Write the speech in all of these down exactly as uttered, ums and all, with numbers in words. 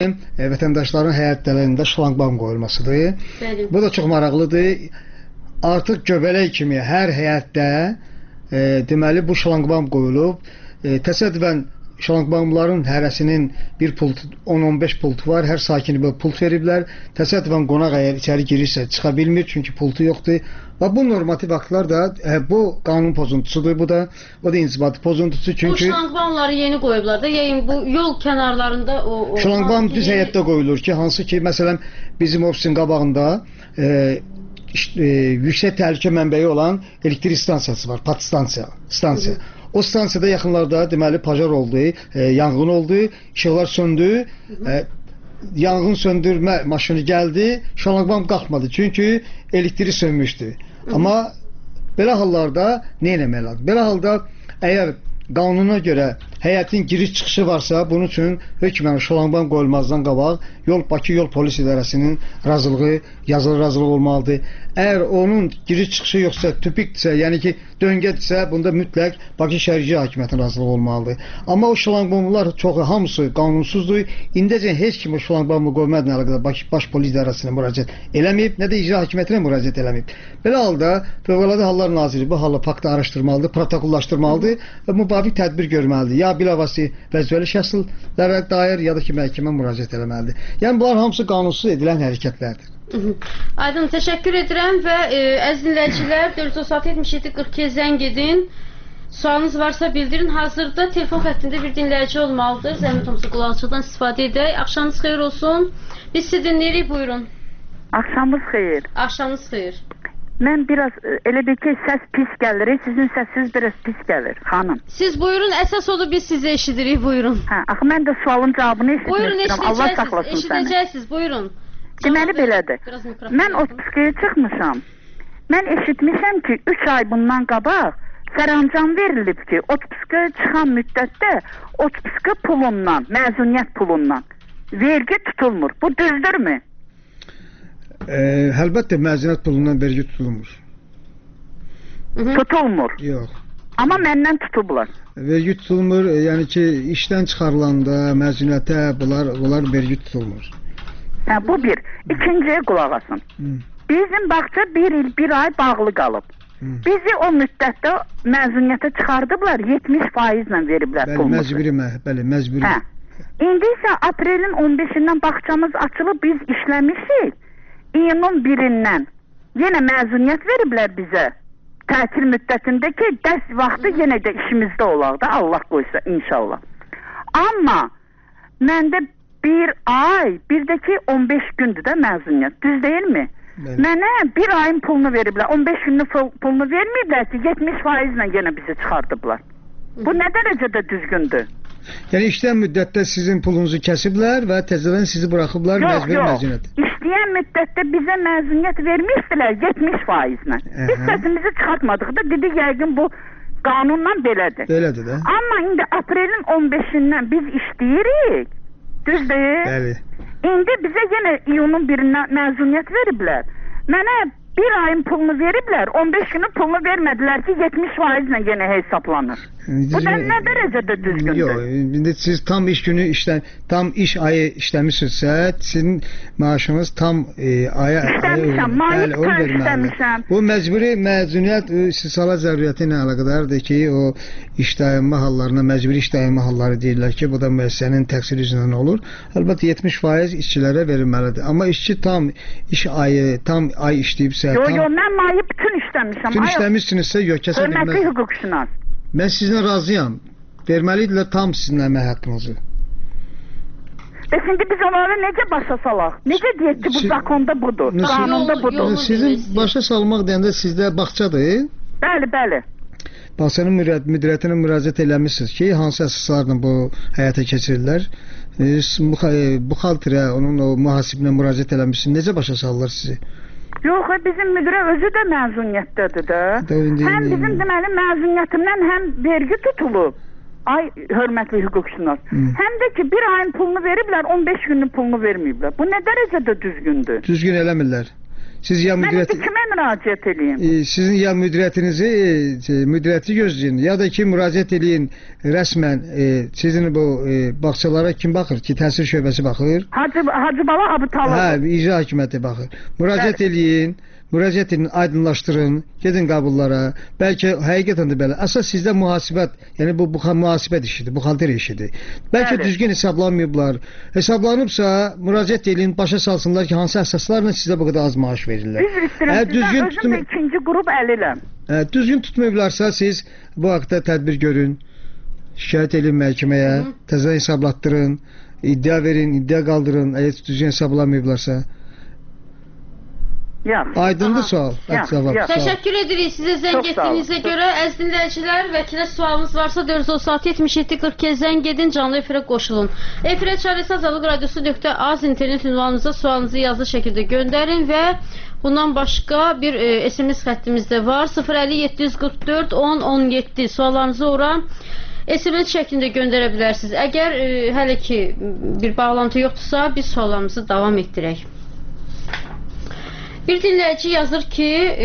E, vətəndaşların həyətlərində şlanqbam qoyulmasıdır. Bəli. Bu da çox maraqlıdır. Artıq göbələk kimi hər həyətdə e, deməli bu şlanqbam qoyulub. E, təsadüfən şlanqbamların hərəsinin bir pult, on on beş pultu var. Hər sakini bu pult veriblər. Təsadüfən qonaq əgər içəri girirsə çıxa bilmir, çünki pultu yoxdur. Və bu normativ aktlar da e, bu qanun pozuntusudur. Bu da o da inzibati pozuntusu, çünki bu şlanqbamları yeni qoyublar da. Yəni bu yol kənarlarında o, o şlanqbam düz həyətdə qoyulur ki, hansı ki, məsələn bizim ofisin qabağında e, işte, e, yüksək təhlükə mənbəyi olan elektrik stansiyası var, pat stansiya, stansiya. Hı -hı. O stansiyada yaxınlarda deməli pajar oldu, e, yanğın oldu, işıqlar söndü. E, yanğın söndürmə maşını gəldi, şlanqbam qalxmadı, çünki elektrik sönmüşdü. Hı -hı. Amma belə hallarda nə etmək lazım? Belə halda əgər qanuna görə həyətin giriş çıxışı varsa, bunun üçün hökmən şlanqbam qoyulmazdan qabaq yol Bakı Yol Polis İdarəsinin razılığı, yazılı razılıq olmalıdır. Əgər onun giriş çıxışı yoxsa, tüpikdirsə, yəni ki, döngədirsə, bunda mütləq Bakı Şəhərcilik Hakimiyyətinin razılığı olmalıdır. Amma o şlanqbamlar çoxu, hamısı qanunsuzdur. İndicə heç kim o şlanqbamı qoymadığına əlaqədar Bakı Baş Polis İdarəsinə müraciət eləməyib, nə də İcra Hakimiyyətinə müraciət eləməyib. Belə halda Fövqəladə Hallar Naziri bu halı faktı araşdırmalıdır, protokollaşdırmalıdır və müvafiq tədbir görməlidir. Ya bilavasitə vəzifəli şəxslərə dair, ya da ki, məhkəmə müraciət eləməlidir. Yəni bunlar hamısı qanunsuz edilən hərəkətlərdir. Aydın, təşəkkür edirəm və e, əziz dinləyicilər, dörd yüz otuz yetmiş yeddi qırx iki zəng edin. Sualınız varsa bildirin. Hazırda telefon xəttində bir dinləyici olmalıdır. Zəhmət olmasa qulaqçıdan istifadə edək. Axşamınız xeyir olsun. Biz sizi dinləyirik, buyurun. Axşamınız xeyir. Axşamınız xeyir. Mən biraz, elə bir ki, səs pis gəlir. Sizin səsiniz biraz pis gəlir, xanım. Siz buyurun, əsas oldu biz sizi eşidirik, buyurun. Hə, axı mən də sualın cavabını eşitmək buyurun, istəyirəm. Allah saxlasın səni. Eşidəcəksiniz, buyurun. Deməli belədir. Mən otpuskaya çıxmışam. Mən eşitmişəm ki, üç ay bundan qabaq sərəncam verilib ki, otpuskaya çıxan müddətdə otpuska pulundan, məzuniyyət pulundan vergi tutulmur. Bu düzdürmü? E, əlbəttə məzuniyyət pulundan vergi tutulmur. Hı -hı. Tutulmur. Yox. Amma məndən tutublar. Vergi tutulmur, yəni ki, işdən çıxarılanda məzuniyyətə bunlar, bunlar vergi tutulmur. Hə, bu bir. İkinciyə qulaq asın. Hı. Bizim bağça bir il, bir ay bağlı qalıb. Hı. Bizi o müddətdə məzuniyyətə çıxardıblar, yetmiş faizlə veriblər bəli, pulumuzu. Məcburi, bəli, məcburi. Hə. İndi isə aprelin on beşindən bağçamız açılıb, biz işləmişik. İyunun birindən yenə məzuniyyət veriblər bizə. Tətil müddətində ki, dərs vaxtı yenə də işimizdə olaq da, Allah qoysa, inşallah. Amma məndə bir ay, bir də ki on beş gündür də məzuniyyət, düz deyilmi? Bəli. Mənə bir ayın pulunu veriblər, on beş günlük pulunu verməyiblər ki, yetmiş faizlə yenə bizi çıxardıblar. Bu nə dərəcədə düzgündür? Yəni işləyən müddətdə sizin pulunuzu kəsiblər və təzədən sizi buraxıblar məcburi məzuniyyət. Yox, yox. İşləyən müddətdə bizə məzuniyyət vermişdilər yetmiş faizlə. Biz səsimizi çıxartmadıq da, dedik yəqin bu qanunla belədir. Belədir də. Amma indi aprelin on beşindən biz işləyirik. Düz deyil? Bəli. İndi bizə yenə iyunun birindən məzuniyyət veriblər. Mənə bir ayın pulunu veriblər, on beş günün pulunu vermədilər ki, yetmiş faizlə yenə hesablanır. Bu da nə dərəcədə düzgündür? Yox, indi siz tam iş günü işlə, tam iş ayı işləmişsinizsə, sizin maaşınız tam e, aya işləmişəm, mayıp da işləmişəm. Bu məcburi məzuniyyət istisala zəruriyyəti ilə əlaqədardır ki, o iş dayanma hallarına, məcburi iş dayanma halları deyirlər ki, bu da müəssisənin təqsiri üzrə olur. Əlbəttə yetmiş faiz işçilərə verilməlidir. Amma işçi tam iş ayı, tam ay işləyibsə, yox, yox, mən mayı bütün işləmişəm. Bütün işləmişsinizsə, yox, kəsə bilməz. Hörmətli hüquqşünas. Mən sizinlə razıyam. Verməlidirlər tam sizin əmək haqqınızı. Bəs indi biz onları necə başa salaq? Necə deyək ki, bu Siz, zakonda budur, qanunda budur? Sizin başa salmaq deyəndə sizdə bağçadır. Bəli, bəli. Bağçanın müdiriyyətinə müraciət eləmişsiniz ki, hansı əsaslarla bu həyata keçirirlər? Bu xaltirə, onun o mühasibinə müraciət eləmişsiniz. Necə başa salırlar sizi? Yox, bizim müdirə özü də məzuniyyətdədir də. Həm bizim deməli məzuniyyətimdən həm vergi tutulub. Ay, hörmətli hüquqşünas. Həm də ki, bir ayın pulunu veriblər, on beş günün pulunu verməyiblər. Bu nə dərəcədə düzgündür? Düzgün eləmirlər. Siz ya Mən müdiriyyət indi kimə müraciət edeyim? e, sizin ya müdiriyyətinizi e, müdiriyyəti gözləyin ya da ki müraciət eləyin rəsmən e, sizin bu e, bağçalara kim baxır ki, təhsil şöbəsi baxır? Hacı Hacı Bala Abtalov. Hə, icra hakimiyyəti baxır. Müraciət eləyin. Müraciət edin, aydınlaşdırın, gedin qabullara. Bəlkə həqiqətən də belə. Əsas sizdə mühasibət, yəni bu, bu mühasibət işidir, buxalter işidir. Bəlkə Bəli. düzgün hesablanmayıblar. Hesablanıbsa müraciət edin, başa salsınlar ki, hansı əsaslarla sizə bu qədər az maaş verirlər. Biz istəyirəm Əgər düzgün sizdən, özüm də tutma- ikinci qrup əliləm. Hə, düzgün tutmayıblarsa siz bu haqda tədbir görün. Şikayət edin məhkəməyə, təzə hesablatdırın, iddia verin, iddia qaldırın, əgər düzgün hesablanmayıblarsa. Yox. Aydındır Aha. sual. Ya, Hə, cavab. ya. Sağ ol. Təşəkkür edirik sizə zəng Çox sağ olun. etdiyinizə görə. Əziz dinləyicilər, vəkilə sualınız varsa dörd yüz otuz altı yetmiş yeddi qırx iki zəng edin, canlı efirə qoşulun. Efirə Çarəsi Azadlıq Radiosu nöqtə az internet ünvanınıza sualınızı yazılı şəkildə göndərin və bundan başqa bir e, S M S xəttimiz də var. sıfır əlli yeddi yüz qırx dörd on on yeddi suallarınızı ora S M S şəklində göndərə bilərsiniz. Əgər e, hələ ki bir bağlantı yoxdursa, biz suallarımızı davam etdirək. Bir dinləyici yazır ki, e,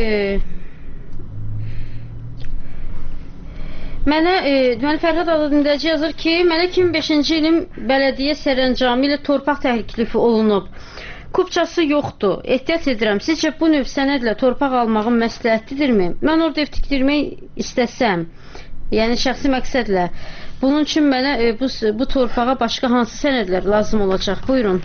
mənə, e, deməli Fərhad adlı dinləyici yazır ki, mənə iki min beşinci ilin bələdiyyə sərəncamı ilə torpaq təklifi olunub. Kupçası yoxdur. Ehtiyat edirəm. Sizcə bu növ sənədlə torpaq almağın məsləhətlidirmi? Mən orada ev tikdirmək istəsəm, yəni şəxsi məqsədlə, bunun üçün mənə e, bu, bu torpağa başqa hansı sənədlər lazım olacaq? Buyurun.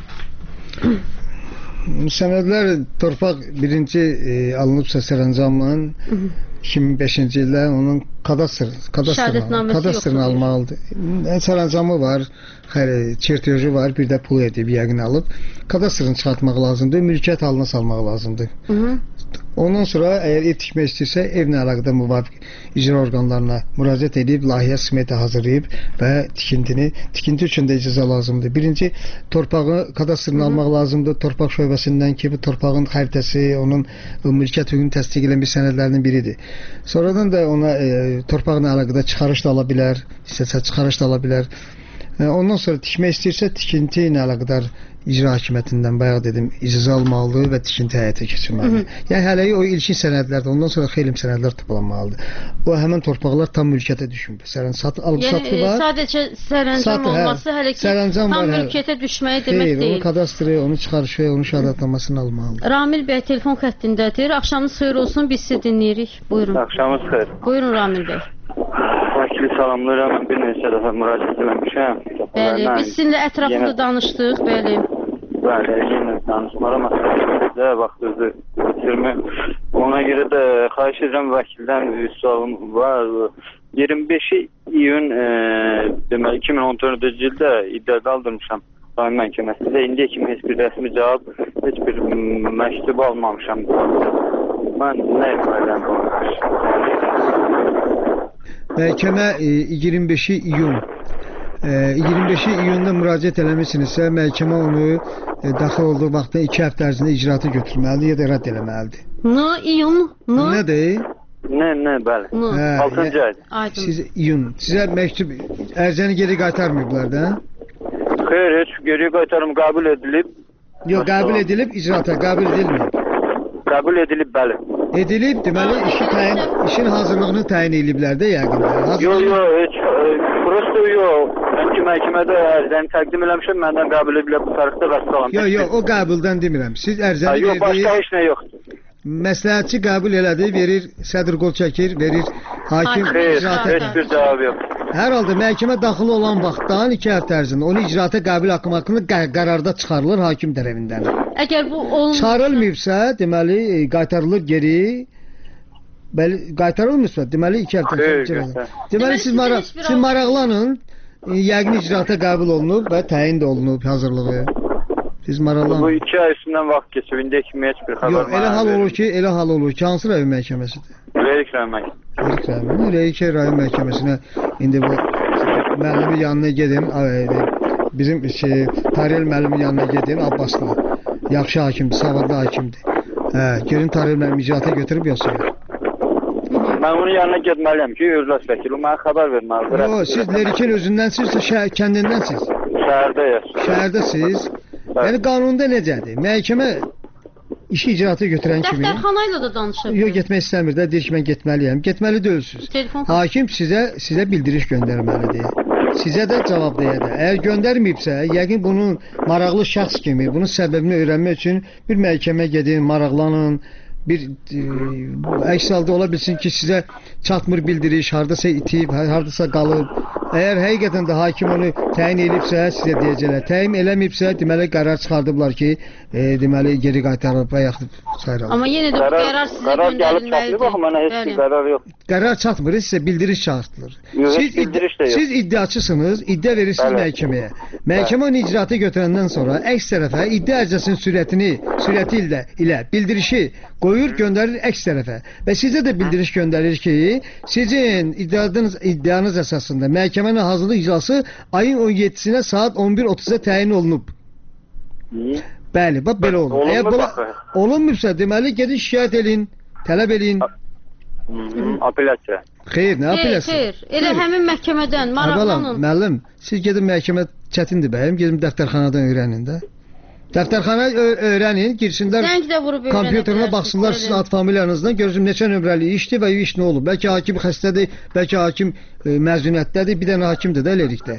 Sənədlər torpaq birinci e, alınıbsa sərəncamla iki min beşinci ildə onun kadastr kadastrını, Şəhadətnaməsi kadastrını yoxdur. almalıdır. Sərəncamı var, xəri, çertyoju var, bir də pul edib yəqin alıb kadastrını çıxartmaq lazımdır, mülkiyyət halına salmaq lazımdır. Hı -hı. Ondan sonra əgər ev tikmək istəyirsə, evlə əlaqədar müvafiq icra orqanlarına müraciət edib, layihə smeti hazırlayıb və tikintini, tikinti üçün də icazə lazımdır. Birinci, torpağı kadastrını almaq lazımdır. Torpaq şöbəsindən ki, bu torpağın xəritəsi, onun mülkiyyət hüququnu təsdiq edən bir sənədlərinin biridir. Sonradan da ona e, torpaqla əlaqədar çıxarış da ala bilər, istəsə çıxarış da ala bilər. E, ondan sonra tikmək istəyirsə, tikinti ilə əlaqədar icra hakimiyyətindən bayaq dedim, icazə almalıdır və tikinti həyata keçirməlidir. Yəni hələlik o ilkin sənədlərdə, ondan sonra xeyli sənədlər toplanmalıdır. O həmin torpaqlar tam mülkiyyətə düşmür. Sərən sat alıb Yəni satı e, var. sadəcə sərəncam Satı, hə. olması hələ ki Sərəncam tam var, hə. mülkiyyətə düşməyi demək Xeyr, onun deyil. kadastrı, onun çıxarışı, onun şəhadətnamasını almalıdır. Ramil bəy telefon xəttindədir. Axşamınız xeyir olsun, biz sizi dinləyirik. Buyurun. Axşamınız xeyir. Buyurun Ramil bəy. Vəkili salamlayıram. Mən bir neçə dəfə müraciət etmişəm. Bəli, biz sizinlə ətraflı yenə- danışdıq, bəli. Bəli, yenə danışmağa məsələsində vaxtınızı bitirmə. Ona görə də xahiş edirəm vəkildən bir sualım var. iyirmi beşi iyun e, deməli iki min on dördüncü ildə iddia qaldırmışam rayon məhkəməsində. İndiyə kimi heç bir rəsmi cavab, heç bir m, məktub almamışam. Mən nə etməliyəm bu? Məhkəmə e, iyirmi beşi iyun e, iyirmi beşi iyunda müraciət eləmisinizsə, məhkəmə onu e, daxil olduğu vaxtda iki həftə ərzində icraata götürməlidir ya da rədd eləməlidir. N, iyun, N. Nədir? Nə, nə, bəli. N. Hə, altıncı yəni, aydır. Aydın. Siz iyun, sizə məktub ərzəni geri qaytarmayıblar da? Xeyr, heç geri qaytarım qəbul edilib. Yox, qəbul edilib icraata, qəbul edilməyib. Qəbul edilib, bəli. Edilib, deməli işi təyin, işin hazırlığını təyin ediblər də yəqin. Yox, yox, heç e, prosto yox. Mən ki məhkəmədə ərzəni təqdim eləmişəm, məndən qəbul edilib bu tarixdə vəssalam. Yox, yox, o qəbuldan demirəm. Siz Ha, ərzəni yox, başqa verdiniz, heç nə yoxdur. məsləhətçi qəbul elədi, verir, sədr qol çəkir, verir, hakim Hakim Xeyr, icraata. heç bir cavab yox. Hər halda məhkəmə daxil olan vaxtdan iki həftə ərzində onu icraata qəbul haqqı haqqında qə qərarda çıxarılır hakim tərəfindən. Əgər bu olmasa, Çıxarılmayıbsa, deməli e, qaytarılır geri. Bəli, qaytarılmırsa, deməli iki həftə Xeyr, sonra icraata. götür. Deməli Deməli, siz sizə maraq, heç bir siz al- maraqlanın. E, yəqin icraata qəbul olunub və təyin də olunub hazırlığı. Siz Bu maraqlanın. iki ay üstündən vaxt keçib, indiyə kimi heç bir xəbər Yox, elə hal olur ki, elə hal olur ki, hansı rayon məhkəməsidir? Verik rəhmək. Verik rayon. Elə rayon məhkəməsinə indi bu müəllimin yanına gedin, a- bizim şey, Tariyel müəllimin yanına gedin, Abbaslı. Yaxşı hakimdir, savadlı hakimdir. Hə, görün Tariyel müəllim icraata götürüb yoxsa yox. Mən onun yanına getməliyəm ki, özləş vəkili mənə xəbər verməlidir. Yox, siz Lerikin özündənsiniz, şəhər kəndindənsiniz. Şəhərdə yaşayır. Şəhərdəsiz. Bəli. Yəni qanunda necədir? Məhkəmə işi icraata götürən kimi Dəftərxana ilə də danışa yox bilir. getmək istəmir də, deyir ki mən getməliyəm. Getməli deyilsiniz. Telefon Hakim sizə sizə bildiriş göndərməlidir. Sizə də cavab deyədir. Əgər göndərməyibsə, yəqin bunun maraqlı şəxs kimi bunun səbəbini öyrənmək üçün bir məhkəməyə gedin, maraqlanın. Bir e, əks halda ola bilsin ki, sizə çatmır bildiriş, hardasa itib, hardasa qalıb. Əgər həqiqətən də hakim onu təyin edibsə, sizə deyəcəklər. Təyin eləməyibsə, deməli qərar çıxardıblar ki, e, deməli geri qaytarıb və yaxud sayılır. Amma yenə də bu Qərar, qərar sizə qərar gəlib çatıb, göndərilməlidir. baxın, mənə heç bir qərar yox. Qərar çatmır, sizə bildiriş çağırtılır. Yox, heç Siz, bildiriş də yox. siz iddiaçısınız, iddia verirsiniz Bəli. məhkəməyə. Məhkəmə onu icraata götürəndən sonra əks tərəfə iddia ərcəsinin sürətini, sürəti ilə, ilə bildirişi qoyur, göndərir əks tərəfə. Və sizə də bildiriş göndərir ki, sizin iddianız, iddianız əsasında məhkəmənin hazırlıq iclası ayın on yeddisinə saat on bir otuzda təyin olunub. İyi. Bəli, bax belə olur. Olunmur Əgər bula baxı. olunmursa, deməli gedin şikayət edin, tələb edin. Hı -hı. Apellyasiya. Xeyr, nə Xeyr, apellyasiya? xeyr. Elə həmin məhkəmədən Əvvəla, maraqlanın. müəllim, siz gedin məhkəmə çətindir bəyim, gedin dəftərxanadan öyrənin də. Dəftərxana ö- öyrənin, girsinlər Zəng də vurub öyrənə kompüterinə bilərsiniz, baxsınlar bəli. sizin ad familiyanızdan, görsün neçə nömrəli işdir və iş nə olub. Bəlkə hakim xəstədir, bəlkə hakim e, məzuniyyətdədir, bir dənə hakimdir də eləkdə.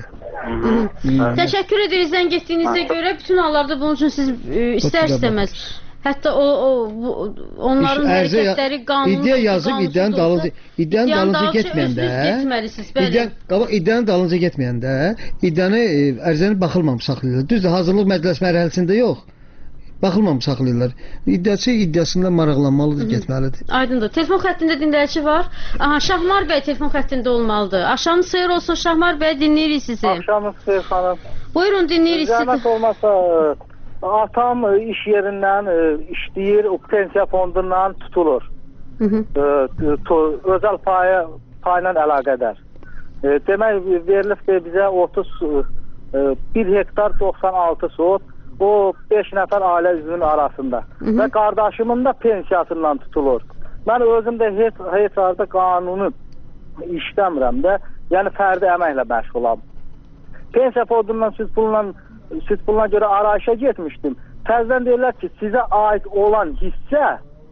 Təşəkkür edirik zəng etdiyinizə görə. Bütün hallarda bunun üçün siz e, istər Otura istəməz. Hətta o, o bu, onların İş- ərizə ya- hərəkətləri qanuni. iddia yazıb, iddianın dalınca, iddianın dalınca getməyəndə, getməlisiniz, bəli. iddia, qabaq iddianın dalınca getməyəndə, iddianı e, ərizəni baxılmamış saxlayırlar. Düzdür, hazırlıq məclis mərhələsində yox. Baxılmamış saxlayırlar. İddiaçı iddiasından maraqlanmalıdır, getməlidir. Aydındır. Telefon xəttində dinləyici var. Aha, Şahmar bəy telefon xəttində olmalıdır. Axşamınız xeyir olsun Şahmar bəy, dinləyirik sizi. Axşamınız xeyir xanım. Buyurun, dinləyirik Zəhmət sizi. olmasa e, atam e, iş yerindən e, işləyir, o pensiya fondundan tutulur. Hı -hı. E, to- Özəl paya payla əlaqədar. E, Demək verilib ki, bizə otuz e, bir hektar doxsan altı sot, o beş nəfər ailə üzvünün arasında. Hı -hı. Və qardaşımın da pensiyasından tutulur. Mən özüm də heç, heç arada qanuni işləmirəm də, yəni fərdi əməklə məşğulam. Pensiya fondundan süd puluna, süd puluna görə arayışa getmişdim. Təzədən deyirlər ki, sizə aid olan hissə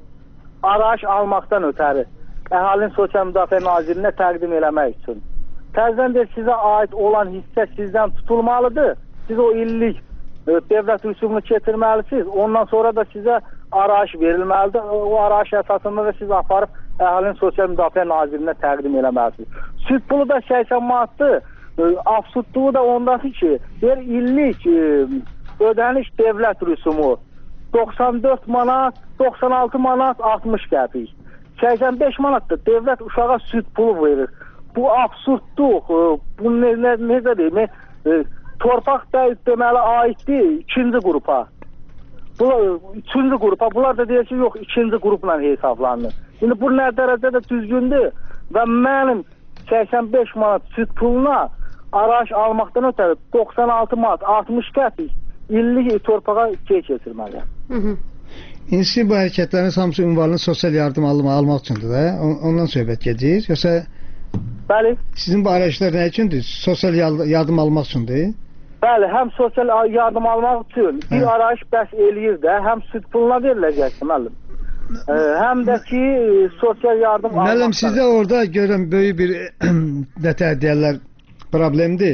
arayış almaqdan ötəri Əhalinin Sosial Müdafiə Nazirinə təqdim eləmək üçün. Təzədən deyir, sizə aid olan hissə sizdən tutulmalıdır. Siz o illik e, dövlət rüsumunu keçirməlisiniz. Ondan sonra da sizə arayış verilməlidir. O, o arayış əsasında da siz aparıb Əhalinin Sosial Müdafiə Nazirinə təqdim eləməlisiniz. Süd pulu da səksən manatdır. E, absurdluğu da ondadır ki, bir illik e, ödəniş dövlət rüsumu doxsan dörd manat, doxsan altı manat, altmış qəpik. səksən beş manatdır. Dövlət uşağa süd pulu verir. Bu absurdluq, e, bu ne, ne, necə deyim, e, torpaq da deməli aiddir ikinci qrupa. Bu üçüncü qrupa. Bunlar da deyir ki, yox, ikinci qrupla hesablanır. İndi bu nə dərəcədə düzgündür və mənim səksən beş manat süd puluna arayış almaqdan ötəri doxsan altı manat, altmış qəpik illik torpağa şey keçirməliyəm. Hı -hı. İndi sizin bu hərəkətlərin hamısı ünvanlı sosial yardım alma, almaq üçündür də. Ondan söhbət gedir. Yoxsa Bəli. sizin bu arayışlar nə üçündür? Sosial yardım almaq üçündür. Bəli, həm sosial yardım almaq üçün bir arayış bəs eləyir də, həm süd puluna veriləcəkdir müəllim. Ee, həm də ki sosial yardım almaq. Müəllim, sizdə orada görürəm böyük bir nətər deyirlər problemdir.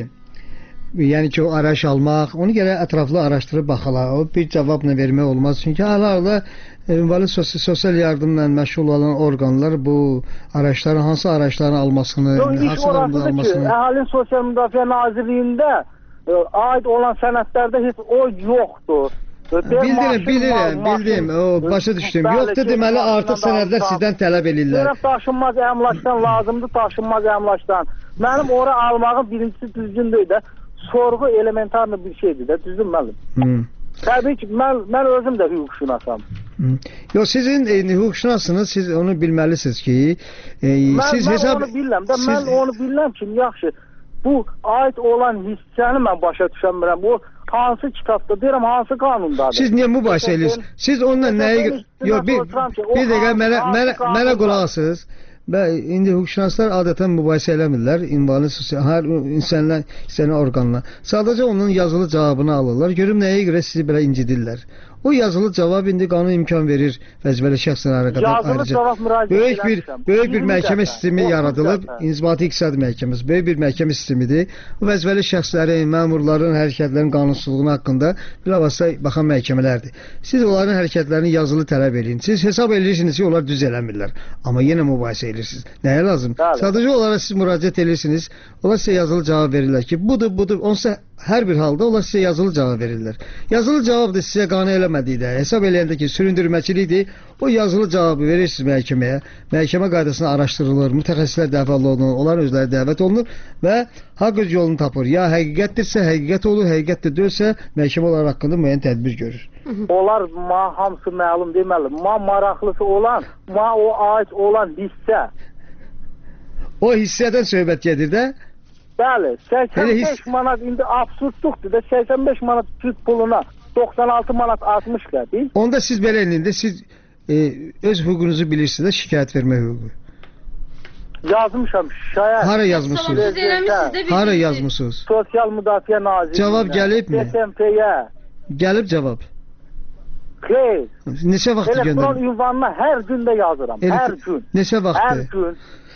Yəni ki, o arayış almaq, onu gərək ətraflı araşdırıb baxalar. O bir cavabla vermək olmaz. Çünki hala-hala ünvanlı sosial, sosial yardımla məşğul olan orqanlar bu arayışların, hansı arayışların almasını, Yox, iş hansı orasıdır ki, almasını... Əhalinin Sosial Müdafiə Nazirliyində e, aid olan sənədlərdə heç o yoxdur. Bildirəm, bilirəm, bildim. O başa düşdüm. Yoxdur deməli artıq sənədlər sizdən tələb edirlər. Deyirəm, daşınmaz əmlakdan lazımdır, daşınmaz əmlakdan. Mənim ora almağım birincisi düzgün deyil də, sorğu elementarlı bir şeydir də, düzdür müəllim? Hmm. Təbii ki, mən, mən özüm də hüquqşünasam. Hmm. Yox, sizin e, hüquqşünasınız, siz onu bilməlisiniz ki, e, Mən, siz mən hesab... onu bilirəm də, siz... mən onu bilirəm ki, yaxşı, bu aid olan hissəni mən başa düşəmirəm. O hansı kitabda, deyirəm, hansı qanundadır? Siz niyə mübahisə edirsiniz? Siz onunla nəyə... Yox, bir, bir dəqiqə mənə, mənə, mənə qulaq asınız. Və indi hüquqşünaslar adətən mübahisə eləmirlər, ünvanlı sosial, hər insanlar, istəyən orqanla. Sadəcə onun yazılı cavabını alırlar. Görüm nəyə görə sizi belə incidirlər. O yazılı cavab indi qanun imkan verir vəzifəli şəxslərə qədər Yazılı cavab müraciət böyük bir eləmişəm. böyük bir iyirmi məhkəmə dəfə, sistemi otuz yaradılıb. dəfə. İnzibati İqtisadi Məhkəməsi böyük bir məhkəmə sistemidir. Bu vəzifəli şəxslərin, məmurların hərəkətlərinin qanunsuzluğu haqqında bilavasitə baxan məhkəmələrdir. Siz onların hərəkətlərini yazılı tələb edin. Siz hesab edirsiniz ki, onlar düz eləmirlər. Amma yenə mübahisə edirsiniz. Nəyə lazım? Bəli. Sadəcə olaraq siz müraciət edirsiniz. Onlar sizə yazılı cavab verirlər ki, budur, budur. Onsa hər bir halda onlar sizə yazılı cavab verirlər. Yazılı cavab da sizə qane eləmədikdə, hesab eləyəndə ki, süründürməçilikdir, o yazılı cavabı verirsiniz məhkəməyə. Məhkəmə qaydasına araşdırılır, mütəxəssislər dəvət olunur, onlar özləri dəvət olunur və haqq öz yolunu tapır. Ya həqiqətdirsə, həqiqət olur, həqiqət də deyilsə, məhkəmə onlar haqqında müəyyən tədbir görür. Onlar ma hamısı məlum deməli. Ma maraqlısı olan, ma o ait olan hissə. O hissədən söhbət gedir də. Bəli, səksən Elə beş hiss- manat indi absurdluqdur da səksən beş manat süd puluna doxsan altı manat artmış qədi. Onda siz belə elində siz e, öz hüququnuzu bilirsiniz də şikayət vermə hüququ. Yazmışam şikayət. Hara yazmısınız? Siz eləmişsiniz də Hara bildiniz. yazmısınız? Sosial Müdafiə Nazirliyinə. Cavab gəlibmi? S M P-yə. Gəlib cavab. Xeyr. Neçə vaxt Elektron göndərdin? ünvanına hər gün də yazıram. Hər Elektron- gün. Neçə Hər vaxtdır? gün.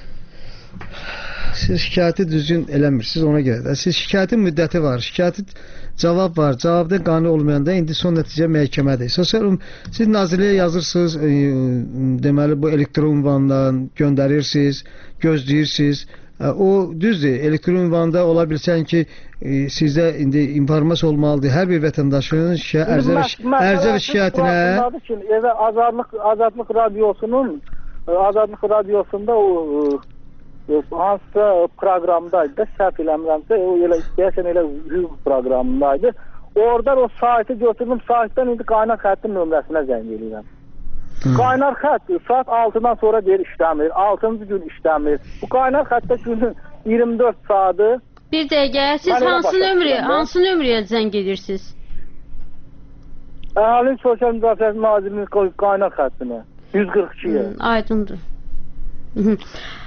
Siz şikayəti düzgün eləmirsiniz ona görə də. Siz şikayətin müddəti var, şikayətin cavab var. Cavabda qane olmayanda indi son nəticə məhkəmədir. Sosial siz nazirliyə yazırsınız, e, deməli bu elektron ünvandan göndərirsiniz, gözləyirsiniz. E, o düzdür. Elektron ünvanda ola bilsən ki, e, sizdə indi informasiya olmalıdır. Hər bir vətəndaşın şikayət ərizə və ərizə və şikayətinə ki, evə Azadlıq Azadlıq radiosunun Azadlıq radiosunda o e, hansısa proqramdaydı da səhv eləmirəmsə o elə istəyəsən elə hüquq proqramındaydı. Oradan o saytı götürdüm, saytdan indi qaynar xəttin nömrəsinə zəng edirəm. Qaynar xətt saat altıdan sonra deyir işləmir, altıncı gün işləmir. Bu qaynar xəttdə günün iyirmi dörd saatı. Bir dəqiqə, siz Mən elə hansı başa nömrəyə, düşürəm də. hansı nömrəyə zəng edirsiniz? Əhalinin Sosial Müdafiəsi Nazirliyinin qaynar xəttinə yüz qırx ikiyə. Hı, aydındır. Hı hı.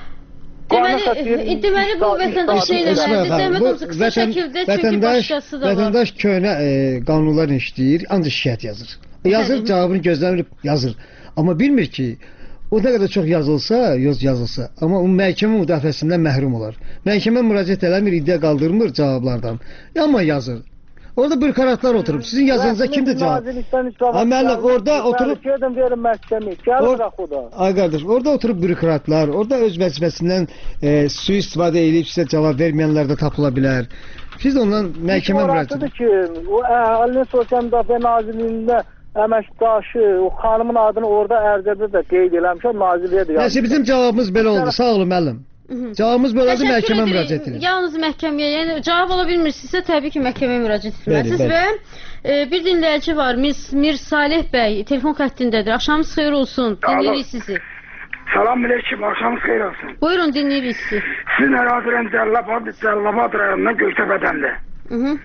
Deməli, deməli bu vətəndaş şey eləməlidir. Zəhmət olsun qısa şəkildə, çünki vətəndaş, başqası da var. vətəndaş köhnə e, qanunlar işləyir, ancaq şikayət yazır. Yazır, Bəli. cavabını gözləmir, yazır. Amma bilmir ki, o nə qədər çox yazılsa, yoz yazılsa, amma o məhkəmə müdafiəsindən məhrum olar. Məhkəmə müraciət eləmir, iddia qaldırmır cavablardan. Amma yazır. Orada bürokratlar oturub. Sizin yazınıza kimdir cavab? Ha, müəllim, orada oturub Gedim verin məhkəməyə. Gəlir Or- bax o da. Ay qardaş, orada oturub bürokratlar, orada öz vəzifəsindən e, sui-istifadə edib sizə cavab verməyənlər də tapıla bilər. Siz də ondan məhkəmə müraciət Orasıdır ki, o Əhalinin Sosial Müdafiə Nazirliyində əməkdaşı, o xanımın adını orada ərizədə də qeyd eləmişəm, nazirliyə də Nəsə yazmışam. bizim cavabımız belə oldu. Sağ olun müəllim. Mhm. Cavabımız belədir, Təşəkkür məhkəmə edirik. müraciət edin. Yalnız məhkəməyə, yəni cavab ala bilmirsinizsə təbii ki, məhkəməyə müraciət etməlisiniz Bəli, və e, bir dinləyici var, Mir, Mir Salih bəy, telefon xəttindədir. Axşamınız xeyir olsun. Dinləyirik sizi. Salam aleyküm, akşamınız xeyir olsun. Buyurun, dinləyirik sizi. Sizin ərazilən Cəllabad, Cəllabad rayonundan Göktəbədəndir. Hı -hı.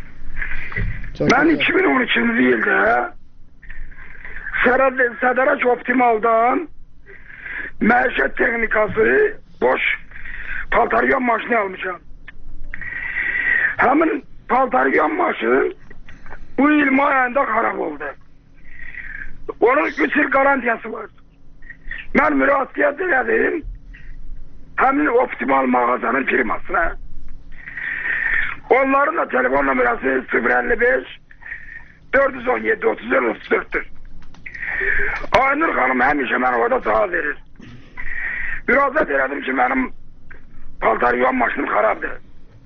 Çox Mən gözəl. iki min on ikinci ildə Sərad Sədərək Optimaldan məişət texnikası boş paltaryon maşını almışam. Həmin paltaryon maşın bu il may ayında xarab oldu. Onun üç il garantiyası var. Mən müraciət elədim həmin optimal mağazanın firmasına. Onların da telefon nömrəsi sıfır əlli beş dörd yüz on yeddi otuz dörd otuz dörddür. Aynur xanım həmişə mənə orada cavab verir. Müraciət elədim ki, mənim paltaryon maşınım xarabdır.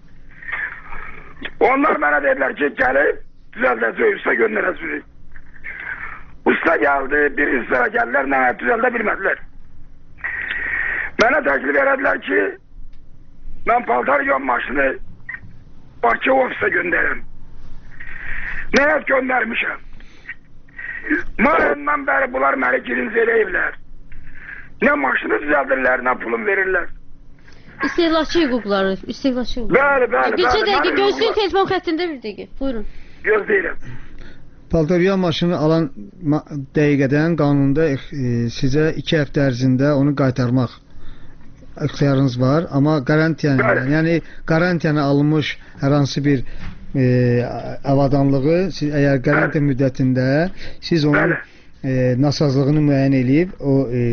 Onlar mənə dedilər ki, gəlib düzəldəcək, usta göndərəcək. Usta gəldi, bir usta gəldilər, mənə düzəldə bilmədilər. Mənə təklif elədilər ki, mən paltaryon maşını Bakı ofisə göndərim. Nəyət göndərmişəm. Mayından bəri bunlar məni girinci eləyiblər. Nə maşını düzəldirlər, nə pulum verirlər. İstehlakçı hüquqları, istehlakçı hüquqları. Bəli, bəli, Bir bəli. dəqiqə, Mənim gözləyin hüququm- telefon xəttində bir dəqiqə. Buyurun. Gözləyirəm. Paltaryon maşını alan ma dəqiqədən qanunda e, sizə iki həftə ərzində onu qaytarmaq ixtiyarınız var, amma qarantiyanı, Bəli. yəni qarantiyanı alınmış hər hansı bir e, avadanlığı siz, əgər qarantiya müddətində siz onun e, nasazlığını müəyyən edib o e,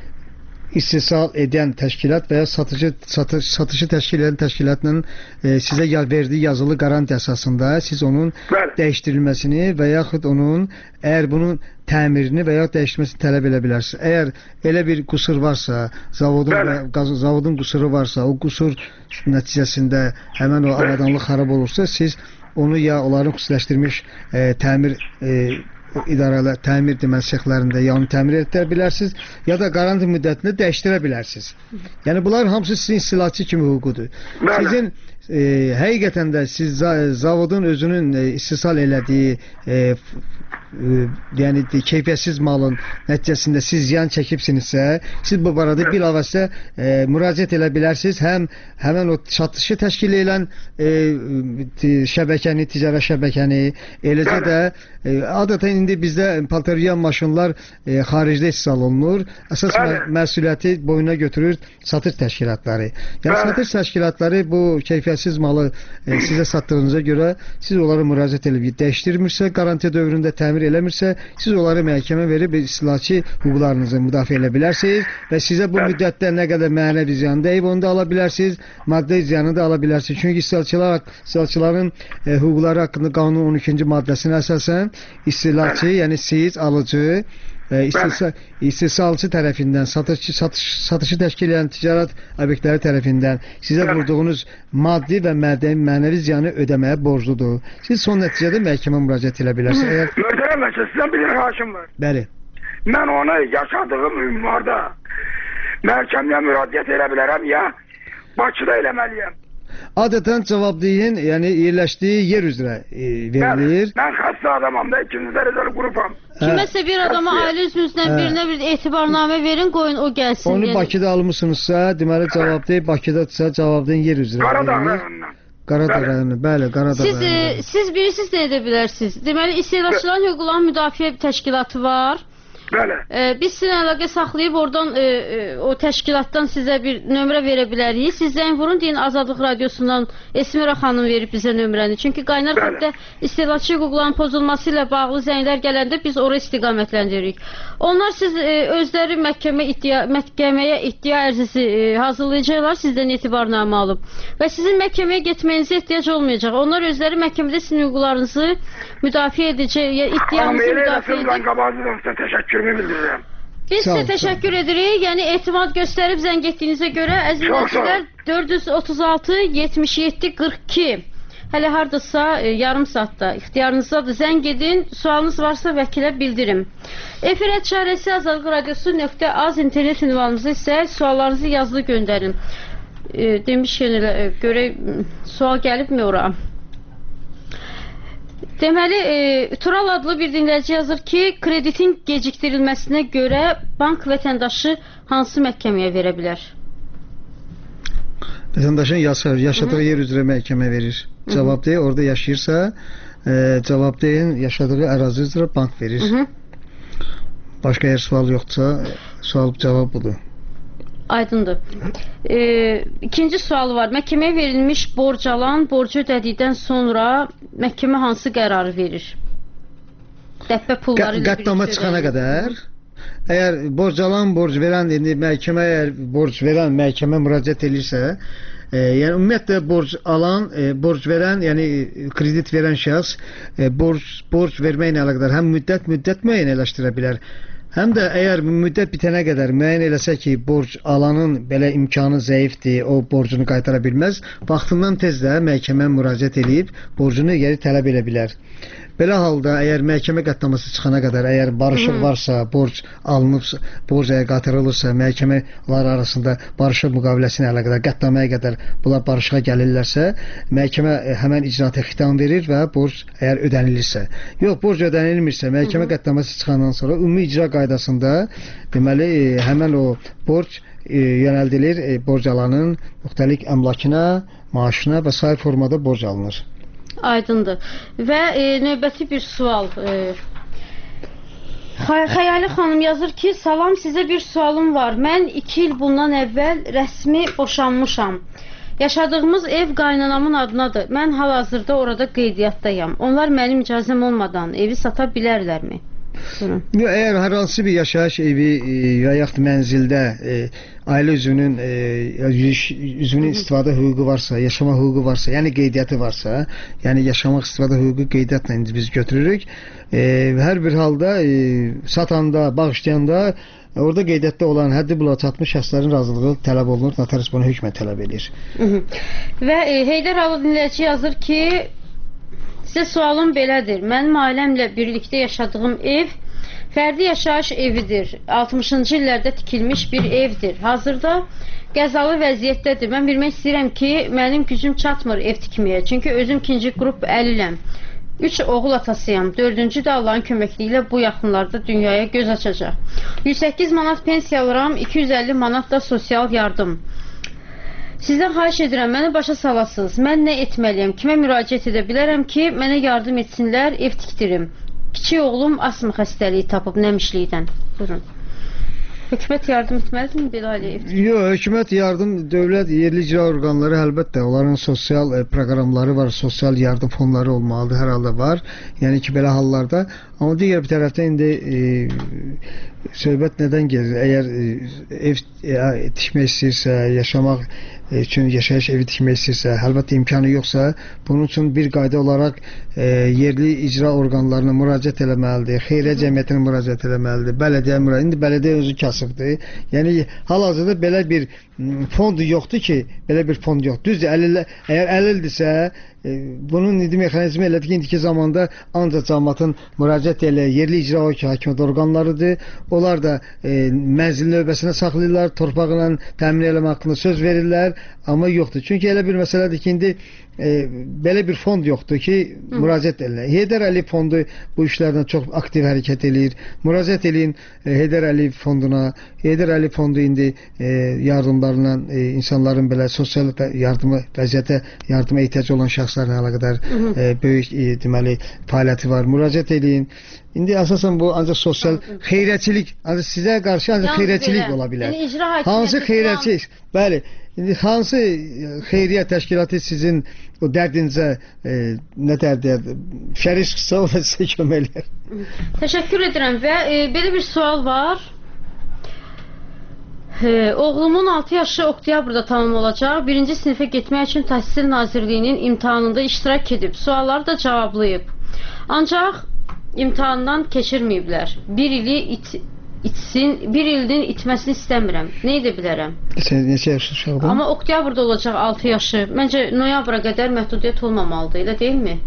istehsal edən təşkilat və ya satıcı satış, satışı təşkil edən təşkilatın e, sizə verdiyi yazılı qarantiya əsasında siz onun Bəli. dəyişdirilməsini və yaxud onun əgər bunun təmirini və ya dəyişdirməsini tələb edə bilərsiniz. Əgər elə bir qüsur varsa, zavodun və, zavodun qüsuru varsa, o qüsur nəticəsində həmən o avadanlıq xarab olursa, siz onu ya onların xüsusiləşdirilmiş e, təmir e, idarələr, təmir deməli sexlərində ya onu təmir edə bilərsiniz, ya da qarantiya müddətində dəyişdirə bilərsiniz. Yəni bunlar hamısı sizin istilaçı kimi hüququdur. Sizin e, həqiqətən də siz zavodun özünün e, istehsal elədiyi e, e, yəni keyfiyyətsiz malın nəticəsində siz ziyan çəkibsinizsə, siz bu barədə bilavasitə e, müraciət edə bilərsiniz. Həm həmən o satışı təşkil edən e, şəbəkəni, ticarət şəbəkəni, eləcə də e, adətən indi bizdə paltaryan maşınlar e, xaricdə istehsal olunur. Əsas mə məsuliyyəti boyuna götürür satış təşkilatları. Yəni satış təşkilatları bu keyfiyyətsiz malı e, sizə satdığınıza görə siz onlara müraciət edib dəyişdirmirsə, qarantiya dövründə təmir eləmirsə, siz onları məhkəmə verib istilaçı hüquqlarınızı müdafiə edə bilərsiniz və sizə bu müddətdə nə qədər mənəvi ziyan dəyib onu da ala bilərsiniz, maddi ziyanı da ala bilərsiniz. Çünki istilaçılar, istilaçıların e, hüquqları haqqında qanunun on ikinci maddəsinə əsasən istilaçı, yəni siz alıcı e, istihsal, istihsalçı tərəfindən, satışı, satış, satışı təşkil edən ticarət obyektləri tərəfindən sizə vurduğunuz maddi və mənəvi ziyanı ödəməyə borcludur. Siz son nəticədə məhkəmə müraciət edə bilərsiniz. Möhtərəm məhkəmə, sizdən bir xahişim var. Bəli. Mən onu yaşadığım ünvarda məhkəməyə müraciət edə bilərəm ya Bakıda eləməliyəm. Adətən cavabdehin, yəni yerləşdiyi yer üzrə e, verilir. Mən, mən xəstə adamam da ikinci dərəcəli qrupam. Kiməsə bir adama ailə üzvünüzdən birinə bir etibarnamə verin, qoyun o gəlsin. Onu yəni. Bakıda almışsınızsa, deməli cavabdeh Bakıdadırsa, cavabdehin yer üzrə. Qaradağ rayonundan. Qaradağ rayonu, bəli, Qaradağ siz, rayonu. E, siz bilirsiniz nə edə bilərsiniz? Deməli, istehlakçıların hüquqlarının müdafiə təşkilatı var. Bəli. E, biz sizin əlaqə saxlayıb oradan e, e, o təşkilatdan sizə bir nömrə verə bilərik. Siz zəng vurun deyin, Azadlıq Radiosundan Esmira xanım verib bizə nömrəni. Çünki qaynar xəttə istehlakçı hüquqlarının pozulması ilə bağlı zənglər gələndə biz ora istiqamətləndirik. Onlar siz e, özləri məhkəmə iddia, məhkəməyə iddia ərizəsi e, hazırlayacaqlar, sizdən etibarnamə alıb. Və sizin məhkəməyə getməyinizə ehtiyac olmayacaq. Onlar özləri məhkəmədə sizin hüquqlarınızı müdafiə edəcək, ya iddianızı müdafiə edəcək. Təşəkkürümü bildirirəm. Biz sizə təşəkkür edirik. Yəni etimad göstərib zəng etdiyinizə görə əziz dinləyicilər dörd yüz otuz altı yetmiş yeddi qırx iki hələ hardasa e, yarım saatda ixtiyarınızdadır. Zəng edin. Sualınız varsa vəkilə bildirin. Efir et çarəsi azadlıq radiosu nöqtə az internet ünvanımızı isə suallarınızı yazılı göndərin. E, demişkən elə e, görək sual gəlibmi ora? Deməli, e, Tural adlı bir dinləyici yazır ki, kreditin gecikdirilməsinə görə bank vətəndaşı hansı məhkəməyə verə bilər? Vətəndaşın yaşar, yaşadığı yer üzrə məhkəmə verir. Cavabdeh orada yaşayırsa, e, cavabdehin yaşadığı ərazi üzrə bank verir. Hı -hı. Başqa yer sual yoxdursa, sual cavab budur. Aydındır. E, ikinci sual var. Məhkəməyə verilmiş borc alan, borcu ödədikdən sonra məhkəmə hansı qərarı verir? Dəbbə pulları ilə Qəddama çıxana qədər, əgər borc alan, borc verən, indi məhkəmə əgər borc verən məhkəmə müraciət edirsə, e, yəni ümumiyyətlə borc alan, e, borc verən, yəni kredit verən şəxs e, borc, borc verməklə əlaqədar həm müddət, müddət müəyyənləşdirə bilər. Həm də əgər müddət bitənə qədər müəyyən eləsə ki, borc alanın belə imkanı zəifdir, o borcunu qaytara bilməz, vaxtından tez də məhkəmə müraciət edib borcunu geri tələb edə bilər. Belə halda əgər məhkəmə qətnaməsi çıxana qədər, əgər barışıq varsa, borc alınıbsa, borc əgər qaytarılırsa, məhkəmələr arasında barışıq müqaviləsinə əlaqədar qətnaməyə qədər bunlar barışığa gəlirlərsə, məhkəmə həmən icraata xitam verir və borc əgər ödənilirsə. Yox, borc ödənilmirsə, məhkəmə qətnaməsi çıxandan sonra ümumi icra qaydasında deməli həmən o borc e, yönəldilir e, borc alanın müxtəlif əmlakına, maaşına və sair formada borc alınır. Aydındır. Və e, növbəti bir sual. E, Xəyali xanım yazır ki, salam, sizə bir sualım var. Mən iki il bundan əvvəl rəsmi boşanmışam. Yaşadığımız ev qaynanamın adınadır. Mən hal-hazırda orada qeydiyyatdayam. Onlar mənim icazəm olmadan evi sata bilərlərmi? Buyurun. Eğer hər hansı bir yaşayış evi e, və yaxud mənzildə e, ailə üzvünün e, üzvünün istifadə hüququ varsa, yaşama hüququ varsa, yəni qeydiyyatı varsa, yəni yaşamaq istifadə hüququ qeydiyyatla indi biz götürürük. E, hər bir halda e, satanda, bağışlayanda orada qeydiyyatda olan həddi buluğa çatmış şəxslərin razılığı tələb olunur. Notarius bunu hökmən tələb edir. Və e, Heydər Alı dinləyici yazır ki, sizə sualım belədir. Mənim ailəmlə birlikdə yaşadığım ev fərdi yaşayış evidir. altmışıncı illərdə tikilmiş bir evdir. Hazırda qəzalı vəziyyətdədir. Mən bilmək istəyirəm ki, mənim gücüm çatmır ev tikməyə. Çünki özüm ikinci qrup əliləm. Üç oğul atasıyam. Dördüncü də Allahın köməkliyi ilə bu yaxınlarda dünyaya göz açacaq. yüz səkkiz manat pensiya alıram, iki yüz əlli manat da sosial yardım. Sizdən xahiş edirəm, məni başa salasınız. Mən nə etməliyəm? Kimə müraciət edə bilərəm ki, mənə yardım etsinlər, ev tikdirim. Kiçik oğlum asma xəstəliyi tapıb nəmişlikdən. Buyurun. Hökumət yardım etməlidir mi belə ailə ev tikdirim? Yox, hökumət yardım, dövlət, yerli icra orqanları əlbəttə, onların sosial e, proqramları var, sosial yardım fonları olmalıdır, hər halda var. Yəni ki, belə hallarda. Amma digər bir tərəfdən indi e, söhbət nədən gelir? Əgər e, ev e, tikmək istəyirsə, yaşamaq üçün yaşayış evi tikmək istəyirsə, əlbəttə imkanı yoxsa, bunun üçün bir qayda olaraq e, yerli icra orqanlarına müraciət eləməlidir, xeyriyyə cəmiyyətinə müraciət eləməlidir, bələdiyyə müraciət, indi bələdiyyə özü kasıbdır. Yəni hal-hazırda belə bir fond yoxdur ki, belə bir fond yoxdur. Düzdür, əlil, əgər əlildirsə, e, bunun indi mexanizmi elədir ki, indiki zamanda ancaq cəmiyyətin müraciət elə yerli icra hakimiyyət orqanlarıdır. Onlar da e, mənzil növbəsinə saxlayırlar, torpaqla təmin eləmə haqqında söz verirlər, amma yoxdur. Çünki elə bir məsələdir ki, indi e, belə bir fond yoxdur ki, Hı. müraciət edirlər. Heydər Əliyev fondu bu işlərdən çox aktiv hərəkət edir. Müraciət edin e, Heydər Əliyev fonduna. Heydər Əliyev fondu indi e, yardımlarla e, insanların belə sosial yardımı, vəziyyətə yardıma ehtiyacı olan şəxslərlə əlaqədar e, böyük e, deməli fəaliyyəti var. Müraciət edin. İndi əsasən bu ancaq sosial xeyriyyəçilik, ancaq sizə qarşı ancaq xeyriyyəçilik ola bilər. Yəni icra hansı xeyriyyəçilik? Bəli. İndi hansı xeyriyyə təşkilatı sizin o dərdinizə e, nə dərdir? Şərik çıxsa o da sizə kömək edər. Təşəkkür edirəm və e, belə bir sual var. E, oğlumun altı yaşı oktyabrda tamam olacaq. Birinci sinifə getmək üçün Təhsil Nazirliyinin imtahanında iştirak edib. Sualları da cavablayıb. Ancaq imtahandan keçirməyiblər. Bir ili it, itsin, bir ilin itməsini istəmirəm. Nə edə bilərəm? Sən neçə yaşlı uşaqdır? Amma oktyabrda olacaq altı yaşı. Məncə noyabra qədər məhdudiyyət olmamalıdır, elə deyilmi?